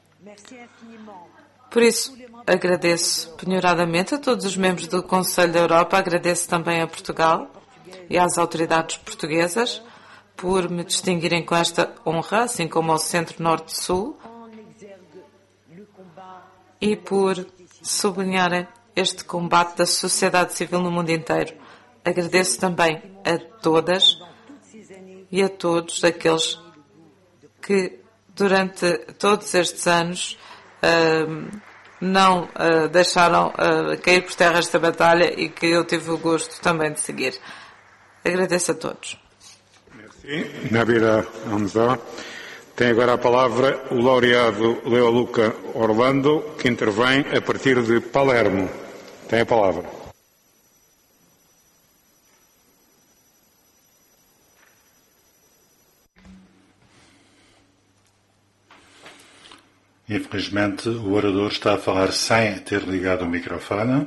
Por isso, agradeço penhoradamente a todos os membros do Conselho da Europa, agradeço também a Portugal e às autoridades portuguesas por me distinguirem com esta honra, assim como ao Centro Norte-Sul, e por sublinharem este combate da sociedade civil no mundo inteiro. Agradeço também a todas e a todos aqueles que, durante todos estes anos, não deixaram cair por terra esta batalha e que eu tive o gosto também de seguir. Agradeço a todos. Merci. Nabila Hamza. Tem agora a palavra o laureado Leoluca Orlando, que intervém a partir de Palermo. Tem a palavra. Infelizmente, o orador está a falar sem ter ligado o microfone.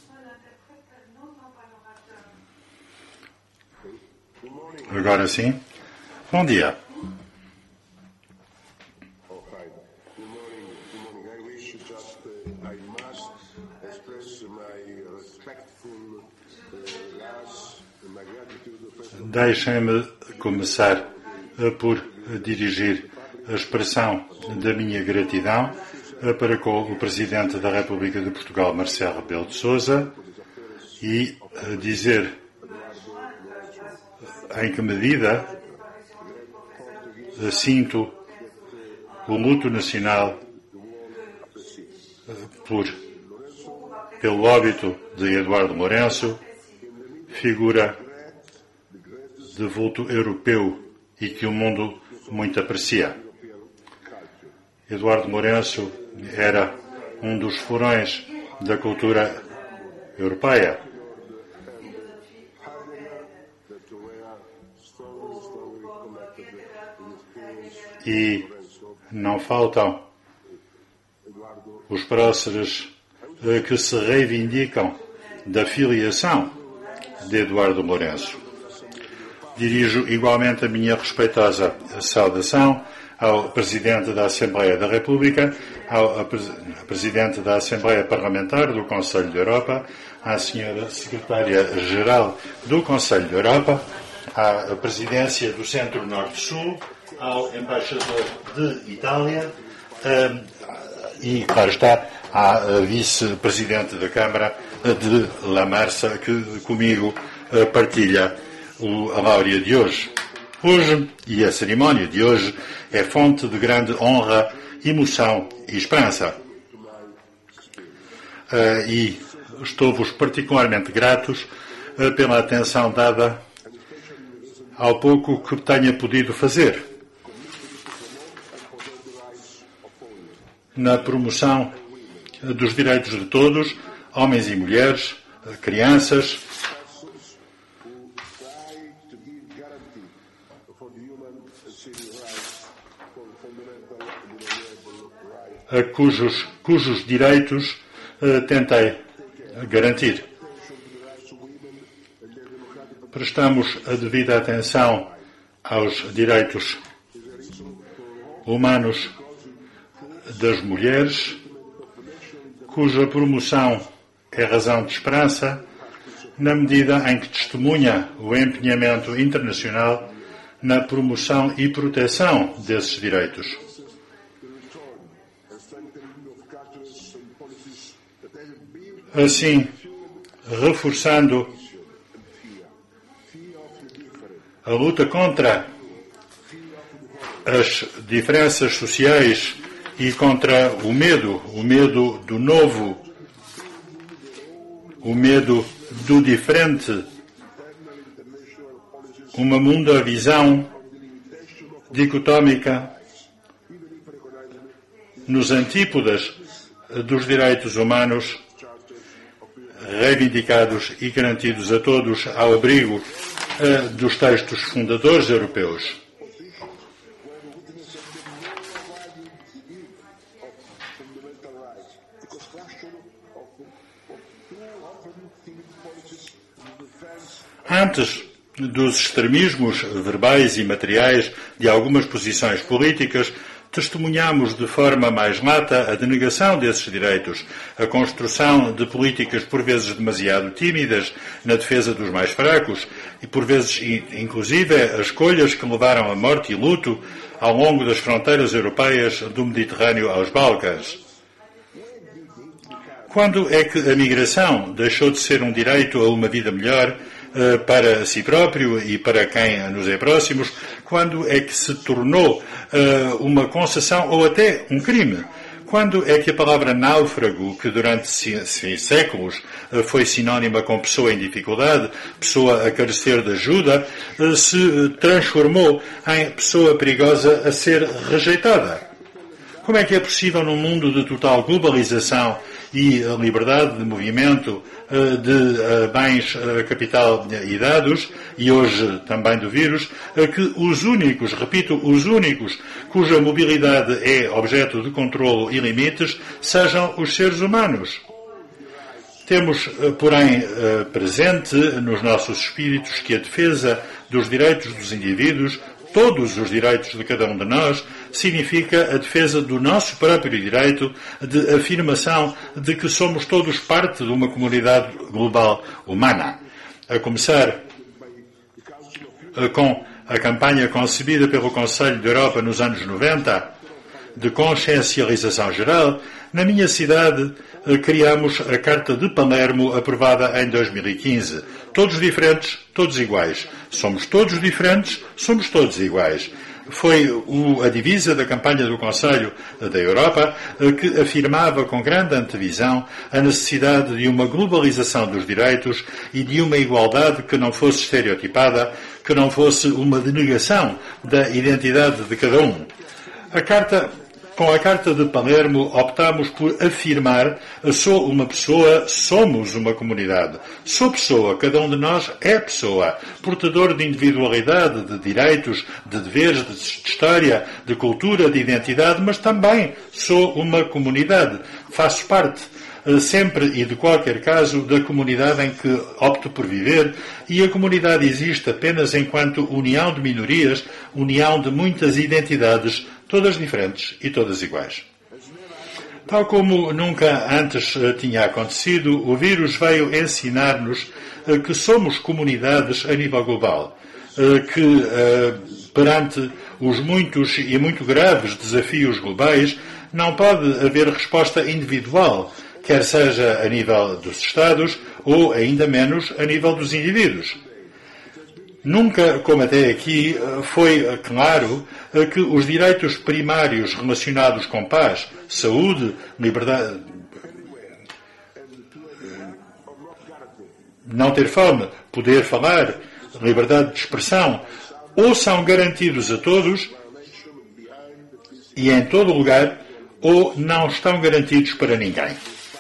Agora sim. Bom dia. Deixem-me começar por dirigir a expressão da minha gratidão para com o Presidente da República de Portugal, Marcelo Rebelo de Sousa, e dizer em que medida sinto o luto nacional pelo óbito de Eduardo Lourenço, figura de vulto europeu e que o mundo muito aprecia. Eduardo Lourenço era um dos furões da cultura europeia. E não faltam os próceres que se reivindicam da filiação de Eduardo Lourenço. Dirijo igualmente a minha respeitosa saudação ao Presidente da Assembleia da República, ao Presidente da Assembleia Parlamentar do Conselho da Europa, à Senhora Secretária-Geral do Conselho da Europa, à Presidência do Centro Norte-Sul, ao Embaixador de Itália e, claro está, à Vice-Presidente da Câmara de La Marsa, que comigo partilha a laurea de hoje. Hoje, e a cerimónia de hoje, é fonte de grande honra, emoção e esperança. E estou-vos particularmente gratos pela atenção dada ao pouco que tenha podido fazer na promoção dos direitos de todos, homens e mulheres, crianças, cujos direitos tentei garantir. Prestamos a devida atenção aos direitos humanos das mulheres, cuja promoção é razão de esperança, na medida em que testemunha o empenhamento internacional na promoção e proteção desses direitos. assim reforçando a luta contra as diferenças sociais e contra o medo do novo, o medo do diferente, uma visão dicotómica nos antípodas dos direitos humanos reivindicados e garantidos a todos ao abrigo dos textos fundadores europeus. Antes dos extremismos verbais e materiais de algumas posições políticas, testemunhamos de forma mais lata a denegação desses direitos, a construção de políticas por vezes demasiado tímidas na defesa dos mais fracos e por vezes inclusive as escolhas que levaram a morte e luto ao longo das fronteiras europeias do Mediterrâneo aos Balcãs. Quando é que a migração deixou de ser um direito a uma vida melhor para si próprio e para quem nos é próximos? Quando é que se tornou uma concessão ou até um crime? Quando é que a palavra náufrago, que durante séculos foi sinónima com pessoa em dificuldade, pessoa a carecer de ajuda, se transformou em pessoa perigosa a ser rejeitada? Como é que é possível num mundo de total globalização e liberdade de movimento de bens, capital e dados, e hoje também do vírus, que os únicos, repito, os únicos cuja mobilidade é objeto de controlo e limites sejam os seres humanos? Temos, porém, presente nos nossos espíritos que a defesa dos direitos dos indivíduos, todos os direitos de cada um de nós, significa a defesa do nosso próprio direito de afirmação de que somos todos parte de uma comunidade global humana. A começar com a campanha concebida pelo Conselho da Europa nos anos 90, de consciencialização geral, na minha cidade criamos a Carta de Palermo, aprovada em 2015. Todos diferentes, todos iguais. Somos todos diferentes, somos todos iguais. Foi a divisa da campanha do Conselho da Europa que afirmava com grande antevisão a necessidade de uma globalização dos direitos e de uma igualdade que não fosse estereotipada, que não fosse uma denegação da identidade de cada um. Com a Carta de Palermo, optamos por afirmar: sou uma pessoa, somos uma comunidade. Sou pessoa, cada um de nós é pessoa, portador de individualidade, de direitos, de deveres, de história, de cultura, de identidade, mas também sou uma comunidade. Faço parte, sempre e de qualquer caso, da comunidade em que opto por viver, e a comunidade existe apenas enquanto união de minorias, união de muitas identidades, todas diferentes e todas iguais. Tal como nunca antes tinha acontecido, o vírus veio ensinar-nos que somos comunidades a nível global, que perante os muitos e muito graves desafios globais não pode haver resposta individual, quer seja a nível dos Estados ou, ainda menos, a nível dos indivíduos. Nunca, como até aqui, foi claro que os direitos primários relacionados com paz, saúde, liberdade, não ter fome, poder falar, liberdade de expressão, ou são garantidos a todos e em todo lugar, ou não estão garantidos para ninguém.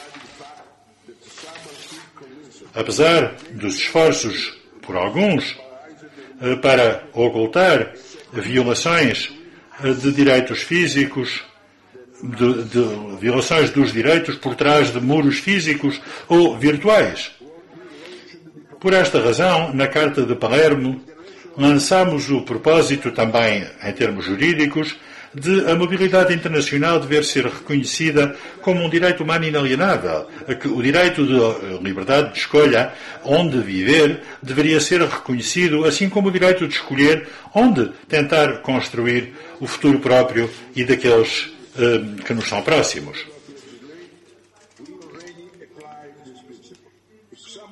Apesar dos esforços por alguns para ocultar violações de direitos físicos, de violações dos direitos por trás de muros físicos ou virtuais. Por esta razão, na Carta de Palermo, lançamos o propósito também, em termos jurídicos, de a mobilidade internacional dever ser reconhecida como um direito humano inalienável, que o direito de liberdade de escolha onde viver deveria ser reconhecido, assim como o direito de escolher onde tentar construir o futuro próprio e daqueles que nos são próximos.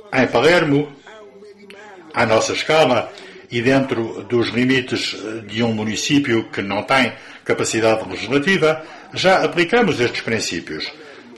em Palermo, à nossa escala e dentro dos limites de um município que não tem capacidade legislativa, já aplicamos estes princípios.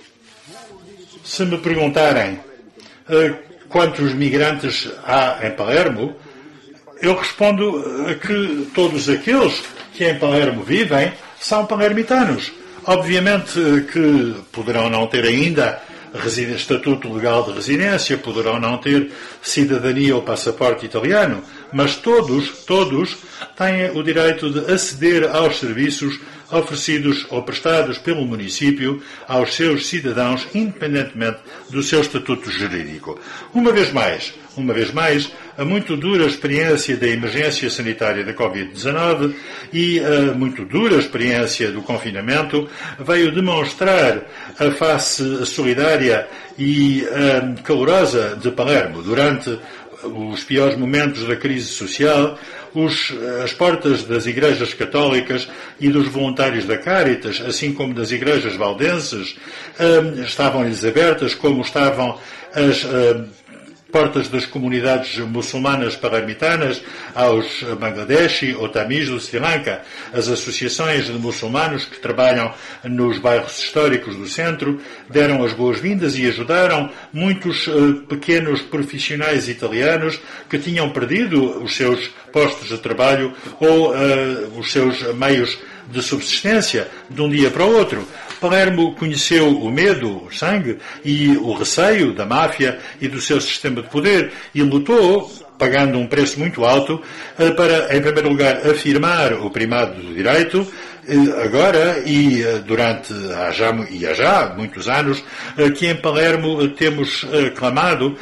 Se me perguntarem quantos migrantes há em Palermo, eu respondo que todos aqueles que em Palermo vivem são palermitanos. Obviamente que poderão não ter ainda estatuto legal de residência, poderão não ter cidadania ou passaporte italiano, mas todos têm o direito de aceder aos serviços oferecidos ou prestados pelo município aos seus cidadãos, independentemente do seu estatuto jurídico. Uma vez mais, a muito dura experiência da emergência sanitária da Covid-19 e a muito dura experiência do confinamento veio demonstrar a face solidária e calorosa de Palermo. Durante os piores momentos da crise social, as portas das igrejas católicas e dos voluntários da Caritas, assim como das igrejas valdenses, estavam-lhes abertas, como estavam as portas das comunidades muçulmanas palermitanas aos Bangladeshi ou Tamis do Sri Lanka, as associações de muçulmanos que trabalham nos bairros históricos do centro, deram as boas-vindas e ajudaram muitos pequenos profissionais italianos que tinham perdido os seus postos de trabalho ou os seus meios de subsistência de um dia para o outro. Palermo conheceu o medo, o sangue e o receio da máfia e do seu sistema de poder e lutou, pagando um preço muito alto, para, em primeiro lugar, afirmar o primado do direito, agora e durante há já muitos anos, que em Palermo temos clamado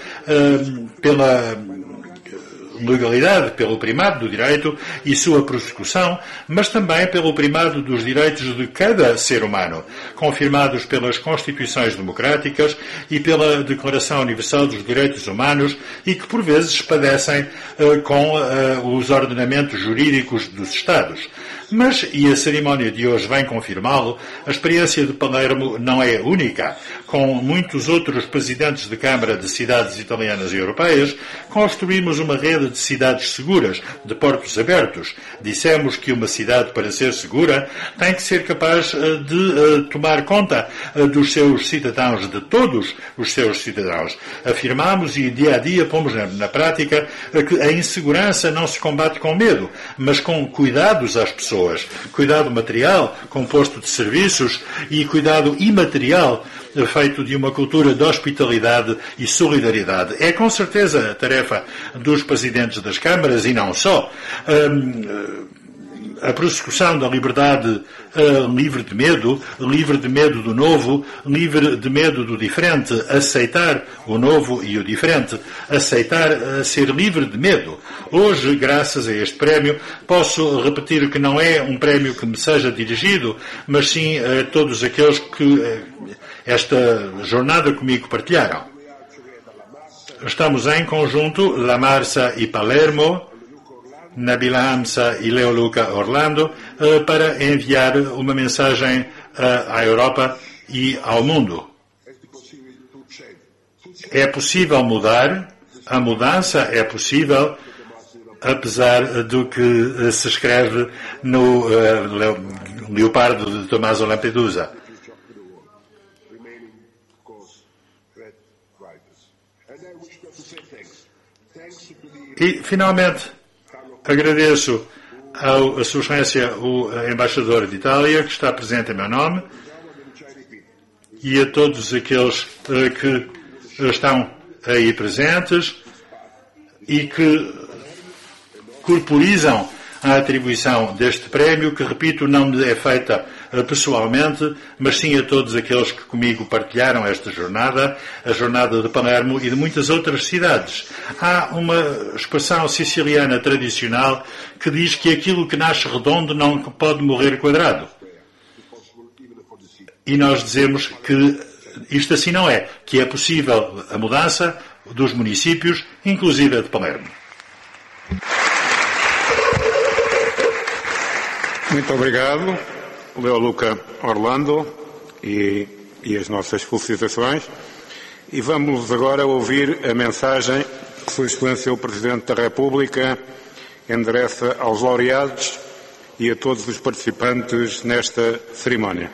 pela legalidade, pelo primado do direito e sua prossecução, mas também pelo primado dos direitos de cada ser humano, confirmados pelas Constituições democráticas e pela Declaração Universal dos Direitos Humanos e que, por vezes, padecem com os ordenamentos jurídicos dos Estados. Mas, e a cerimónia de hoje vem confirmá-lo, a experiência de Palermo não é única. Com muitos outros presidentes de Câmara de cidades italianas e europeias, construímos uma rede de cidades seguras, de portos abertos. Dissemos que uma cidade, para ser segura, tem que ser capaz de tomar conta dos seus cidadãos, de todos os seus cidadãos. Afirmamos e dia a dia pomos na prática que a insegurança não se combate com medo, mas com cuidados às pessoas. Cuidado material, composto de serviços, e cuidado imaterial, feito de uma cultura de hospitalidade e solidariedade. É com certeza a tarefa dos presidentes das câmaras e não só. A prossecução da liberdade livre de medo do novo, livre de medo do diferente, aceitar o novo e o diferente, aceitar ser livre de medo. Hoje, graças a este prémio, posso repetir que não é um prémio que me seja dirigido, mas sim a todos aqueles que esta jornada comigo partilharam. Estamos em conjunto, La Marsa e Palermo, Nabila Hamza e Leoluca Orlando, para enviar uma mensagem à Europa e ao mundo. É possível mudar, a mudança é possível, apesar do que se escreve no Leopardo de Tommaso Lampedusa. E, finalmente, agradeço a Sua Excelência, o Embaixador de Itália, que está presente em meu nome, e a todos aqueles que estão aí presentes e que corporizam a atribuição deste prémio, que, repito, não me é feita pessoalmente, mas sim a todos aqueles que comigo partilharam esta jornada, a jornada de Palermo e de muitas outras cidades. Há uma expressão siciliana tradicional que diz que aquilo que nasce redondo não pode morrer quadrado. E nós dizemos que isto assim não é, que é possível a mudança dos municípios, inclusive a de Palermo. Muito obrigado, Leoluca Orlando, e as nossas felicitações. E vamos agora ouvir a mensagem que Sua Excelência o Presidente da República endereça aos laureados e a todos os participantes nesta cerimónia.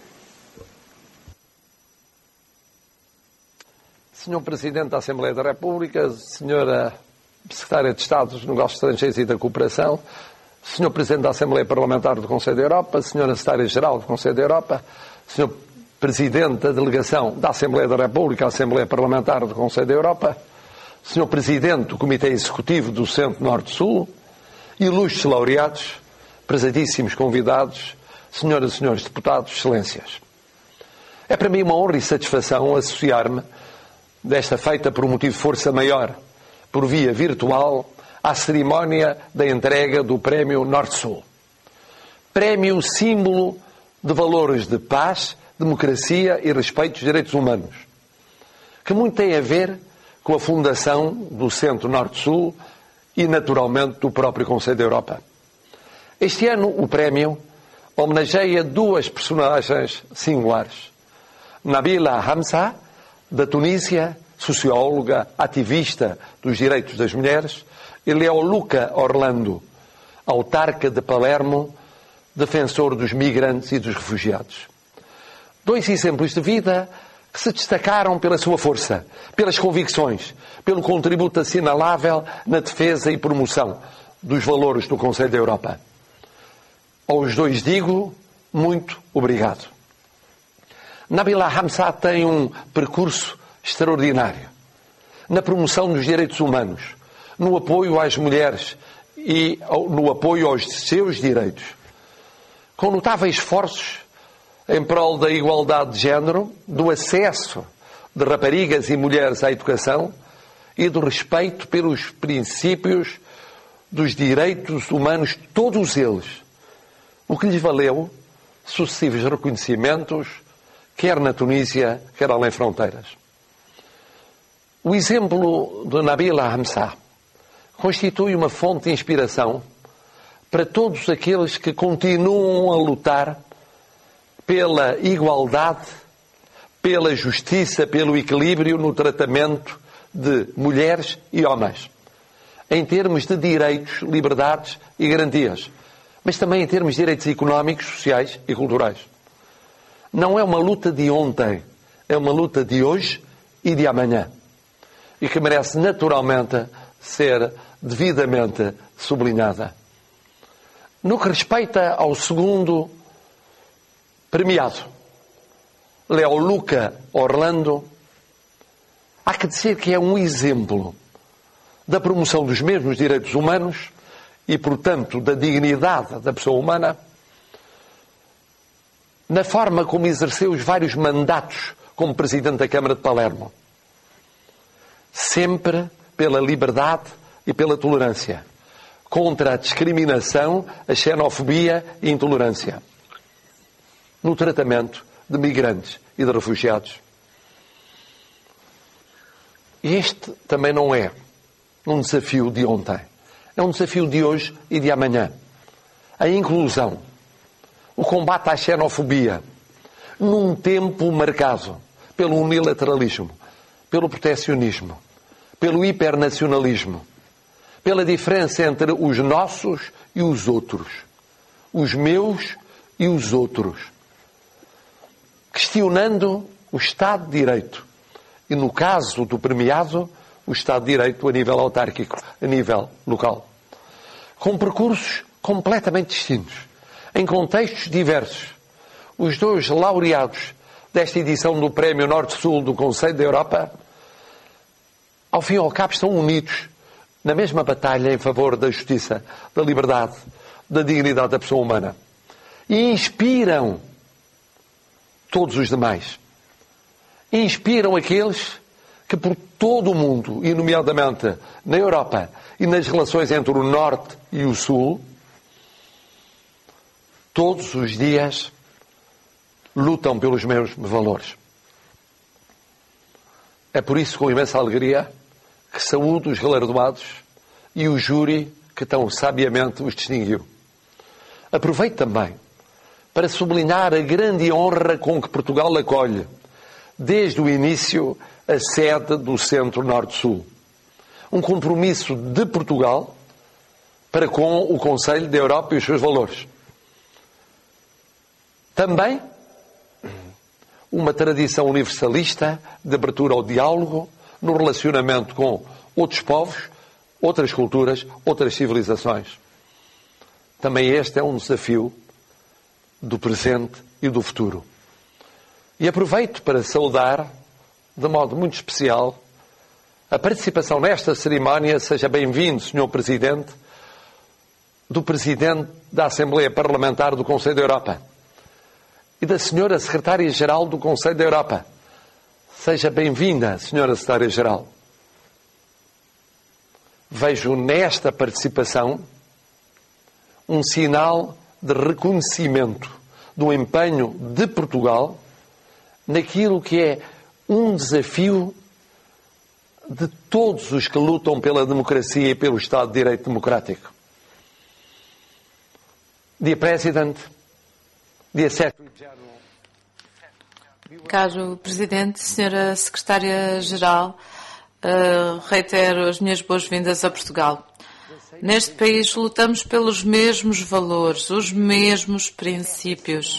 Senhor Presidente da Assembleia da República, Senhora Secretária de Estado dos Negócios Estrangeiros e da Cooperação, Senhor Presidente da Assembleia Parlamentar do Conselho da Europa, Senhora Secretária-Geral do Conselho da Europa, Senhor Presidente da Delegação da Assembleia da República, Assembleia Parlamentar do Conselho da Europa, Senhor Presidente do Comitê Executivo do Centro Norte-Sul, ilustres laureados, prezadíssimos convidados, Senhoras e Senhores Deputados, Excelências. É para mim uma honra e satisfação associar-me desta feita por um motivo de força maior, por via virtual, à cerimónia da entrega do Prémio Norte-Sul. Prémio símbolo de valores de paz, democracia e respeito dos direitos humanos, que muito tem a ver com a fundação do Centro Norte-Sul e, naturalmente, do próprio Conselho da Europa. Este ano, o prémio homenageia duas personagens singulares. Nabila Hamza, da Tunísia, socióloga, ativista dos direitos das mulheres, e Leoluca Orlando, autarca de Palermo, defensor dos migrantes e dos refugiados. Dois exemplos de vida que se destacaram pela sua força, pelas convicções, pelo contributo assinalável na defesa e promoção dos valores do Conselho da Europa. Aos dois digo muito obrigado. Nabila Hamza tem um percurso extraordinário na promoção dos direitos humanos, no apoio às mulheres e no apoio aos seus direitos, com notáveis esforços em prol da igualdade de género, do acesso de raparigas e mulheres à educação e do respeito pelos princípios dos direitos humanos, todos eles, o que lhes valeu sucessivos reconhecimentos, quer na Tunísia, quer além fronteiras. O exemplo de Nabila Hamza constitui uma fonte de inspiração para todos aqueles que continuam a lutar pela igualdade, pela justiça, pelo equilíbrio no tratamento de mulheres e homens, em termos de direitos, liberdades e garantias, mas também em termos de direitos económicos, sociais e culturais. Não é uma luta de ontem, é uma luta de hoje e de amanhã, e que merece naturalmente ser devidamente sublinhada. No que respeita ao segundo premiado, Leoluca Orlando, há que dizer que é um exemplo da promoção dos mesmos direitos humanos e, portanto, da dignidade da pessoa humana, na forma como exerceu os vários mandatos como Presidente da Câmara de Palermo. Sempre pela liberdade e pela tolerância, contra a discriminação, a xenofobia e a intolerância, no tratamento de migrantes e de refugiados. E este também não é um desafio de ontem, é um desafio de hoje e de amanhã. A inclusão, o combate à xenofobia, num tempo marcado pelo unilateralismo, pelo protecionismo, pelo hipernacionalismo, pela diferença entre os nossos e os outros, os meus e os outros, questionando o Estado de Direito e, no caso do premiado, o Estado de Direito a nível autárquico, a nível local, com percursos completamente distintos, em contextos diversos. Os dois laureados desta edição do Prémio Norte-Sul do Conselho da Europa, ao fim e ao cabo, estão unidos na mesma batalha em favor da justiça, da liberdade, da dignidade da pessoa humana. E inspiram todos os demais. Inspiram aqueles que por todo o mundo, e nomeadamente na Europa e nas relações entre o Norte e o Sul, todos os dias lutam pelos mesmos valores. É por isso, com imensa alegria, que saúdo os galardoados e o júri que tão sabiamente os distinguiu. Aproveito também para sublinhar a grande honra com que Portugal acolhe desde o início, a sede do Centro Norte-Sul. Um compromisso de Portugal para com o Conselho da Europa e os seus valores. Também uma tradição universalista de abertura ao diálogo no relacionamento com outros povos, outras culturas, outras civilizações. Também este é um desafio do presente e do futuro. E aproveito para saudar, de modo muito especial, a participação nesta cerimónia. Seja bem-vindo, Sr. Presidente, do Presidente da Assembleia Parlamentar do Conselho da Europa e da Sra. Secretária-Geral do Conselho da Europa. Seja bem-vinda, Sra. Secretária-Geral. Vejo nesta participação um sinal de reconhecimento do empenho de Portugal naquilo que é um desafio de todos os que lutam pela democracia e pelo Estado de Direito democrático. Dear President, dear Secretary General. Caro Presidente, Sra. Secretária-Geral, reitero as minhas boas-vindas a Portugal. Neste país lutamos pelos mesmos valores, os mesmos princípios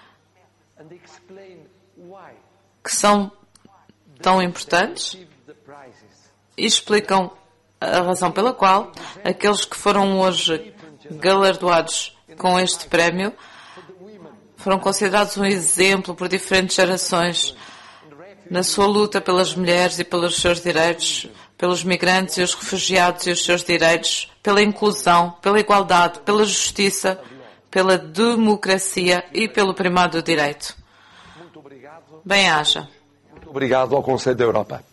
que são tão importantes e explicam a razão pela qual aqueles que foram hoje galardoados com este prémio foram considerados um exemplo por diferentes gerações na sua luta pelas mulheres e pelos seus direitos, pelos migrantes e os refugiados e os seus direitos, pela inclusão, pela igualdade, pela justiça, pela democracia e pelo primado do direito. Bem-aja. Muito obrigado ao Conselho da Europa.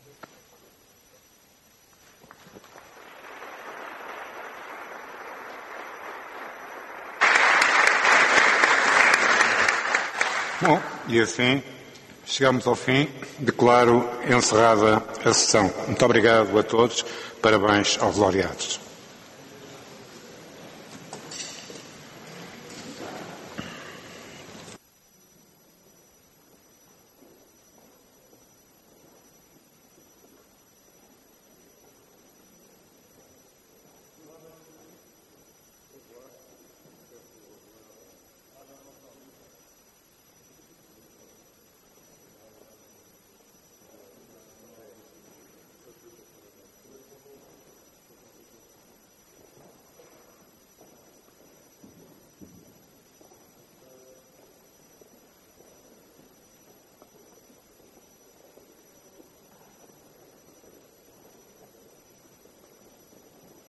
Bom, e assim chegamos ao fim. Declaro encerrada a sessão. Muito obrigado a todos. Parabéns aos laureados.